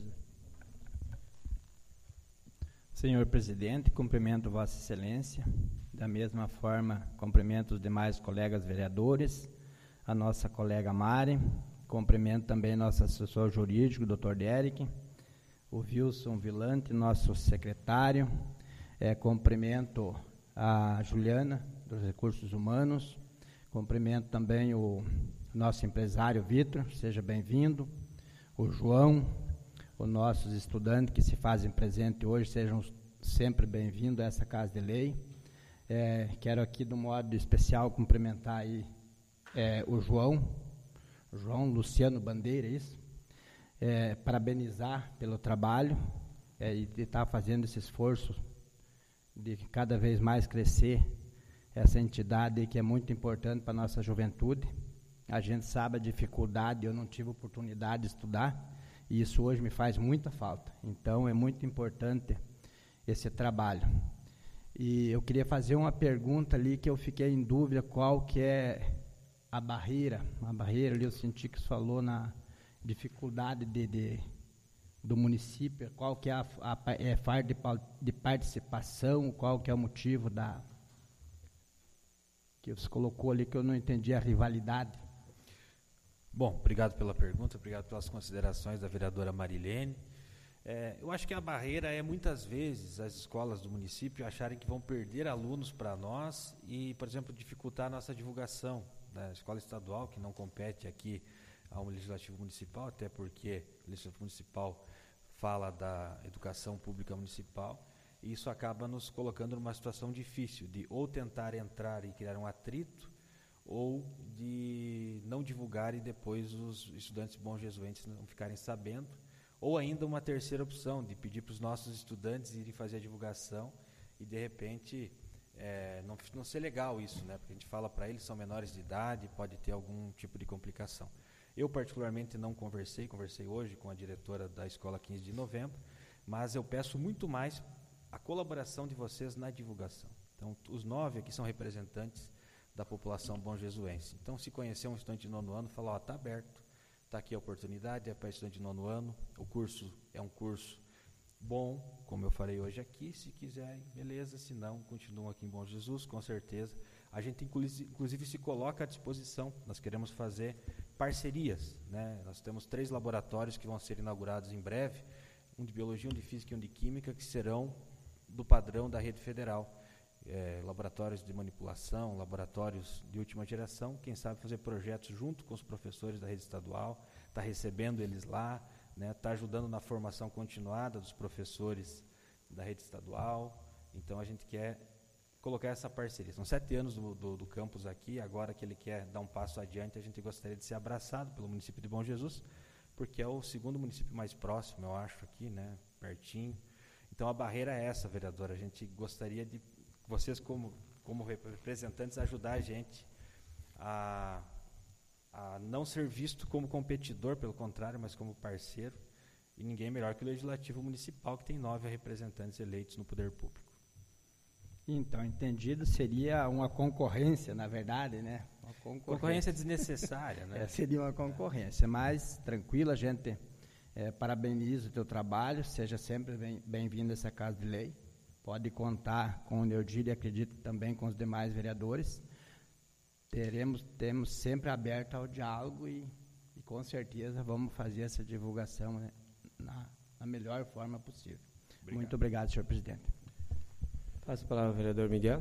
S10: Senhor presidente, cumprimento Vossa Excelência. Da mesma forma, cumprimento os demais colegas vereadores, a nossa colega Mari, cumprimento também nosso assessor jurídico, Dr. Derek, o Wilson Vilante, nosso secretário, cumprimento a Juliana, dos Recursos Humanos, cumprimento também o nosso empresário Vitor, seja bem-vindo, o João, os nossos estudantes que se fazem presente hoje, sejam sempre bem-vindos a essa Casa de Lei. Quero aqui, de um modo especial, cumprimentar aí o João Luciano Bandeira, isso, parabenizar pelo trabalho e de estar fazendo esse esforço de cada vez mais crescer essa entidade que é muito importante para a nossa juventude. A gente sabe a dificuldade, eu não tive oportunidade de estudar, e isso hoje me faz muita falta. Então, é muito importante esse trabalho. E eu queria fazer uma pergunta ali que eu fiquei em dúvida qual que é a barreira ali eu senti que você falou na dificuldade do município, qual que é a fase de participação, qual que é o motivo que você colocou ali, que eu não entendi a rivalidade.
S9: Bom, obrigado pela pergunta, obrigado pelas considerações da vereadora Marilene. Eu acho que a barreira é, muitas vezes, as escolas do município acharem que vão perder alunos para nós e, por exemplo, dificultar a nossa divulgação da escola estadual, que não compete aqui ao Legislativo Municipal, até porque o Legislativo Municipal fala da educação pública municipal, e isso acaba nos colocando numa situação difícil, de ou tentar entrar e criar um atrito, ou de não divulgar e depois os estudantes bom-jesuenses não ficarem sabendo, ou ainda uma terceira opção, de pedir para os nossos estudantes irem fazer a divulgação e, de repente, não ser legal isso, né? Porque a gente fala para eles, são menores de idade, pode ter algum tipo de complicação. Eu, particularmente, não conversei hoje com a diretora da Escola 15 de Novembro, mas eu peço muito mais a colaboração de vocês na divulgação. Então, os 9 aqui são representantes da população bom-jesuense. Então, se conhecer um estudante de 9º ano, fala, está aberto, está aqui a oportunidade, é para estudante de 9º ano, o curso é um curso bom, como eu falei hoje aqui, se quiserem, beleza, se não, continuam aqui em Bom Jesus, com certeza. A gente, inclusive, se coloca à disposição, nós queremos fazer parcerias, né? Nós temos 3 laboratórios que vão ser inaugurados em breve, um de Biologia, um de Física e um de Química, que serão do padrão da rede federal. Laboratórios de manipulação, laboratórios de última geração, quem sabe fazer projetos junto com os professores da rede estadual, está recebendo eles lá, está ajudando na formação continuada dos professores da rede estadual. Então a gente quer colocar essa parceria. São 7 anos do campus aqui, agora que ele quer dar um passo adiante, a gente gostaria de ser abraçado pelo município de Bom Jesus, porque é o 2º município mais próximo, eu acho, aqui, pertinho. Então a barreira é essa, vereadora, a gente gostaria de vocês, como representantes, ajudar a gente a não ser visto como competidor, pelo contrário, mas como parceiro, e ninguém melhor que o Legislativo Municipal, que tem 9 representantes eleitos no poder público.
S10: Então, entendido, seria uma concorrência, na verdade, né? Uma
S9: concorrência desnecessária, né?
S10: Seria uma concorrência, mas tranquilo, a gente parabeniza o teu trabalho, seja sempre bem-vindo a essa Casa de Lei. Pode contar com o Neodir e acredito também com os demais vereadores. Temos sempre aberto ao diálogo e com certeza vamos fazer essa divulgação, né, na melhor forma possível. Obrigado. Muito obrigado, senhor presidente.
S1: Passo a palavra ao vereador Miguel.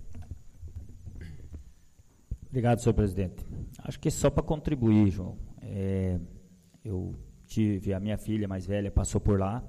S11: Obrigado, senhor presidente. Acho que só para contribuir, João. Eu tive, a minha filha mais velha passou por lá.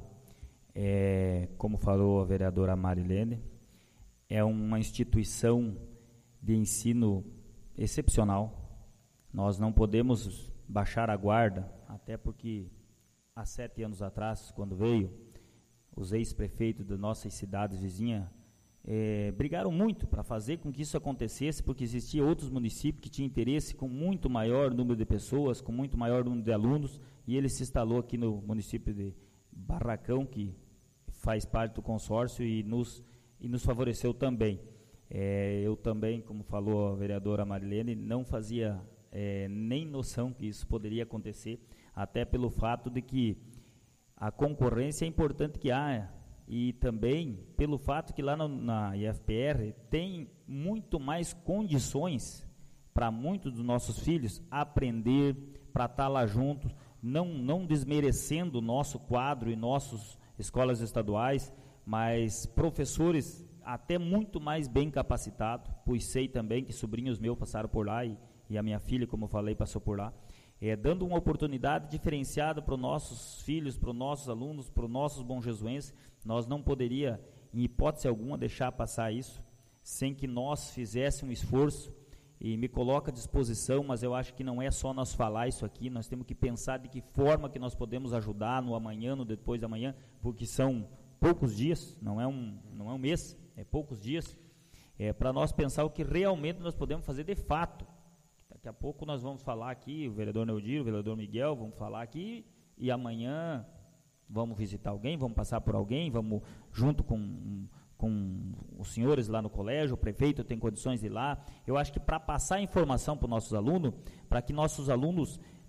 S11: Como falou a vereadora Marilene, é uma instituição de ensino excepcional. Nós não podemos baixar a guarda, até porque há 7 anos atrás, quando veio, os ex-prefeitos das nossas cidades vizinhas brigaram muito para fazer com que isso acontecesse, porque existiam outros municípios que tinham interesse com muito maior número de pessoas, com muito maior número de alunos, e ele se instalou aqui no município de Barracão, que faz parte do consórcio e nos favoreceu também. Eu também, como falou a vereadora Marilene, não fazia nem noção que isso poderia acontecer, até pelo fato de que a concorrência é importante que haja, e também pelo fato que lá na IFPR tem muito mais condições para muitos dos nossos filhos aprender, para estar lá juntos, não desmerecendo o nosso quadro e nossas escolas estaduais, mas professores até muito mais bem capacitados, pois sei também que sobrinhos meus passaram por lá e a minha filha, como eu falei, passou por lá, dando uma oportunidade diferenciada para os nossos filhos, para os nossos alunos, para os nossos bom-jesuenses. Nós não poderia, em hipótese alguma, deixar passar isso, sem que nós fizéssemos um esforço, e me coloco à disposição, mas eu acho que não é só nós falar isso aqui, nós temos que pensar de que forma que nós podemos ajudar no amanhã, no depois da manhã, porque são poucos dias, não é um mês, é poucos dias, para nós pensar o que realmente nós podemos fazer de fato. Daqui a pouco nós vamos falar aqui, o vereador Neodir, o vereador Miguel, vamos falar aqui, e amanhã vamos visitar alguém, vamos passar por alguém, vamos junto com os senhores lá no colégio, o prefeito tem condições de ir lá. Eu acho que para passar informação para os nossos alunos, para que nossos alunos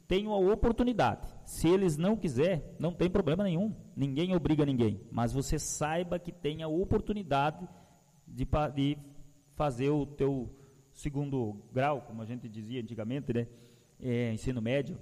S11: tenham a oportunidade. Se eles não quiserem, não tem problema nenhum, ninguém obriga ninguém, mas você saiba que tem a oportunidade de fazer o teu segundo grau, como a gente dizia antigamente, né? Ensino médio,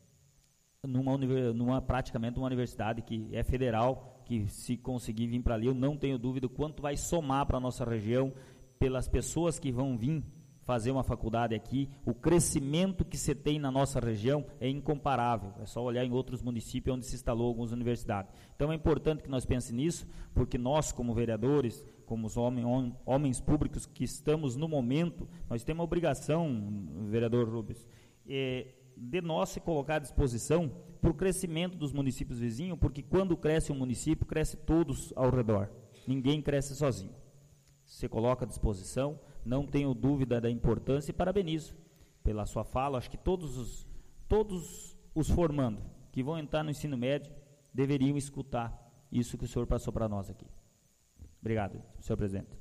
S11: praticamente uma universidade que é federal, que se conseguir vir para ali, eu não tenho dúvida o quanto vai somar para a nossa região, pelas pessoas que vão vir fazer uma faculdade aqui. O crescimento que se tem na nossa região é incomparável, é só olhar em outros municípios onde se instalou algumas universidades. Então é importante que nós pensemos nisso, porque nós, como vereadores, como os homens públicos que estamos no momento, nós temos a obrigação, vereador Rubens, de nós se colocar à disposição para o crescimento dos municípios vizinhos, porque quando cresce um município, cresce todos ao redor, ninguém cresce sozinho. Se coloca à disposição, não tenho dúvida da importância e parabenizo pela sua fala. Acho que todos os formandos que vão entrar no ensino médio deveriam escutar isso que o senhor passou para nós aqui. Obrigado, senhor presidente.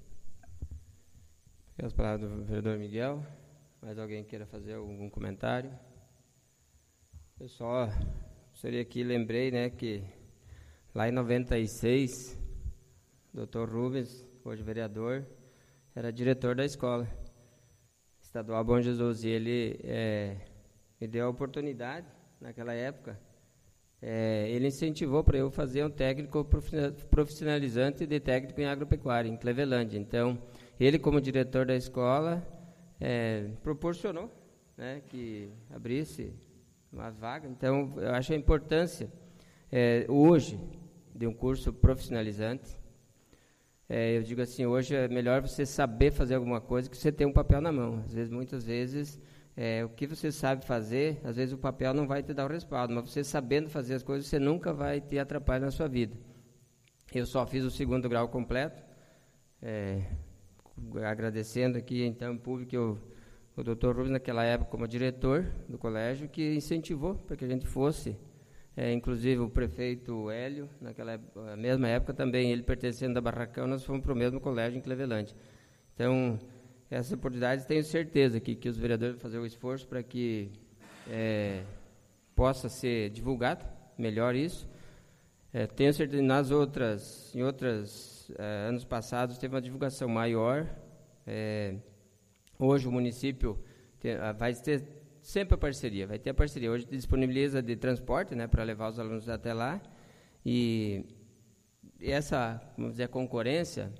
S1: As palavras do vereador Miguel. Mais alguém queira fazer algum comentário? Eu só gostaria que lembrei, né, que lá em 96, o Dr. Rubens, hoje vereador, era diretor da escola estadual Bom Jesus, e ele me deu a oportunidade, naquela época, ele incentivou para eu fazer um técnico profissionalizante de técnico em agropecuária, em Cleveland. Então, ele como diretor da escola, proporcionou, né, que abrisse uma vaga. Então, eu acho a importância, hoje, de um curso profissionalizante. Eu digo assim, hoje é melhor você saber fazer alguma coisa que você ter um papel na mão. Muitas vezes, o que você sabe fazer, às vezes o papel não vai te dar o respaldo, mas você sabendo fazer as coisas, você nunca vai ter atrapalho na sua vida. Eu só fiz o segundo grau completo, agradecendo aqui, então, em público, o doutor Rubens, naquela época, como diretor do colégio, que incentivou para que a gente fosse. Inclusive o prefeito Hélio, naquela mesma época também, ele pertencendo da Barracão, nós fomos para o mesmo colégio em Cleveland. Então, essas oportunidades, tenho certeza que os vereadores vão fazer o esforço para que possa ser divulgado melhor isso. Tenho certeza que em outros anos passados teve uma divulgação maior. Hoje o município vai ter sempre vai ter a parceria. Hoje disponibiliza de transporte, né, para levar os alunos até lá, e essa, vamos dizer, a concorrência,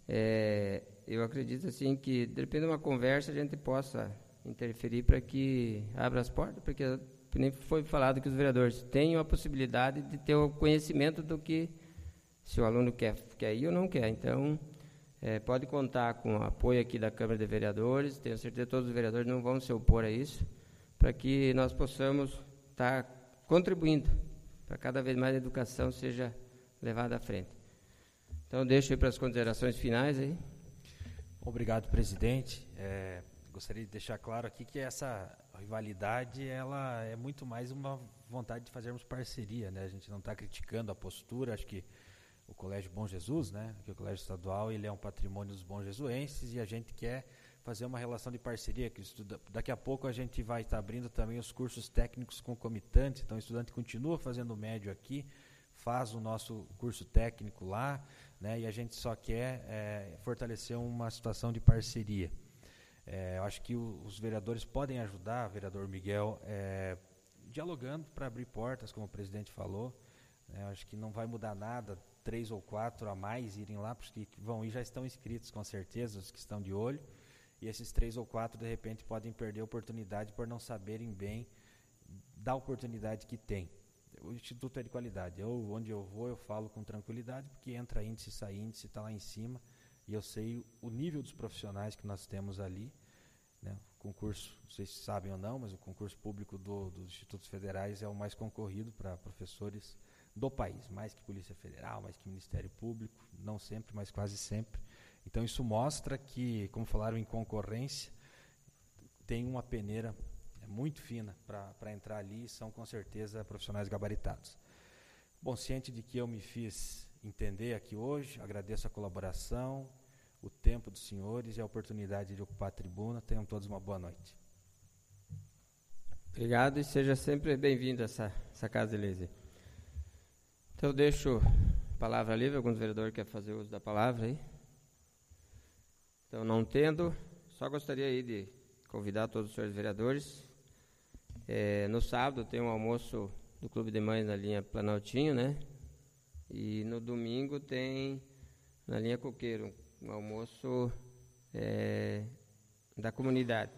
S1: eu acredito assim que, de repente, uma conversa a gente possa interferir para que abra as portas, porque nem foi falado que os vereadores tenham a possibilidade de ter o conhecimento do que, se o aluno quer ir ou não quer. Então, pode contar com o apoio aqui da Câmara de Vereadores, tenho certeza que todos os vereadores não vão se opor a isso, para que nós possamos estar contribuindo para cada vez mais a educação seja levada à frente. Então, deixo aí para as considerações finais aí.
S9: Obrigado, presidente. Gostaria de deixar claro aqui que essa rivalidade, ela é muito mais uma vontade de fazermos parceria, né? A gente não está criticando a postura. Acho que o Colégio Bom Jesus, né, que é o Colégio Estadual, ele é um patrimônio dos bonjesuenses, e a gente quer fazer uma relação de parceria, que daqui a pouco a gente vai estar abrindo também os cursos técnicos concomitantes. Então o estudante continua fazendo o médio aqui, faz o nosso curso técnico lá, né, e a gente só quer fortalecer uma situação de parceria. Eu acho que os vereadores podem ajudar, vereador Miguel, dialogando para abrir portas, como o presidente falou. Eu acho que não vai mudar nada 3 ou 4 a mais irem lá, porque vão ir, já estão inscritos com certeza, os que estão de olho, e esses 3 ou 4 de repente podem perder a oportunidade por não saberem bem da oportunidade que tem. O Instituto é de qualidade, onde eu vou eu falo com tranquilidade, porque entra índice, sai índice, está lá em cima, e eu sei o nível dos profissionais que nós temos ali, né? O concurso, não sei se sabem ou não, mas o concurso público dos institutos federais é o mais concorrido para professores do país, mais que Polícia Federal, mais que Ministério Público, não sempre, mas quase sempre. Então isso mostra que, como falaram em concorrência, tem uma peneira muito fina para entrar ali, e são com certeza profissionais gabaritados. Bom, ciente de que eu me fiz entender aqui hoje, agradeço a colaboração, o tempo dos senhores e a oportunidade de ocupar a tribuna. Tenham todos uma boa noite.
S1: Obrigado e seja sempre bem-vindo a essa Casa de Leis. Então, eu deixo a palavra livre. Alguns vereadores querem fazer uso da palavra aí? Então, não tendo, só gostaria aí de convidar todos os senhores vereadores. No sábado tem um almoço do Clube de Mães na linha Planaltinho, né? E no domingo tem na linha Coqueiro um almoço da comunidade.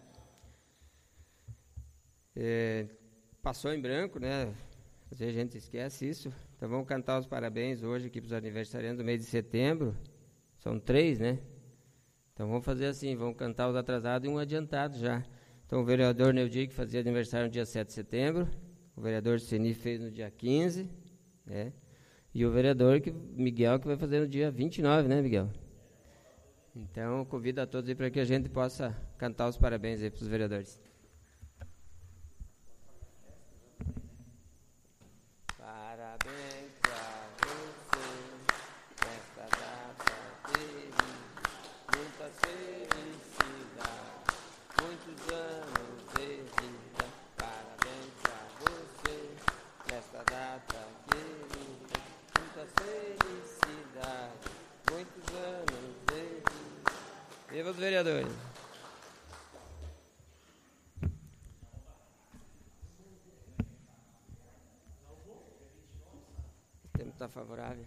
S1: Passou em branco, né? Às vezes a gente esquece isso. Então vamos cantar os parabéns hoje aqui para os aniversariantes do mês de setembro. São 3, né? Então vamos fazer assim, vamos cantar os atrasados e um adiantado já. Então o vereador Neudi, que fazia aniversário no dia 7 de setembro, o vereador Seni fez no dia 15, né? E o vereador Miguel, que vai fazer no dia 29, né, Miguel? Então convido a todos aí para que a gente possa cantar os parabéns aí para os vereadores. Parabéns pra você, nesta data feliz, muitas felicidades, muitos anos de vida. Parabéns pra você, nesta data querida, muitas felicidades, muitos anos de vida. Viva os vereadores! O tempo está favorável.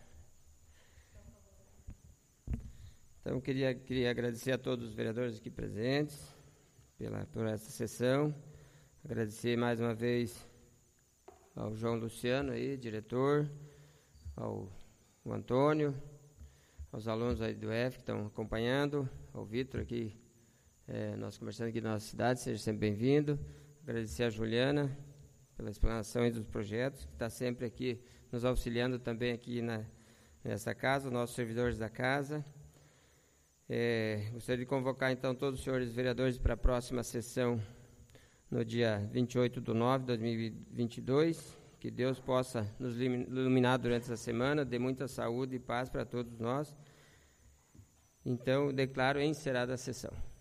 S1: Então, queria agradecer a todos os vereadores aqui presentes por essa sessão. Agradecer mais uma vez ao João Luciano, aí, diretor, ao Antônio, aos alunos aí do F que estão acompanhando, ao Vitor aqui, nosso comerciante aqui da nossa cidade, seja sempre bem-vindo. Agradecer a Juliana pela explanação aí dos projetos, que está sempre aqui nos auxiliando também aqui nessa casa, os nossos servidores da casa. Gostaria de convocar então todos os senhores vereadores para a próxima sessão no dia 28/9/2022, que Deus possa nos iluminar durante essa semana, dê muita saúde e paz para todos nós. Então, declaro encerrada a sessão.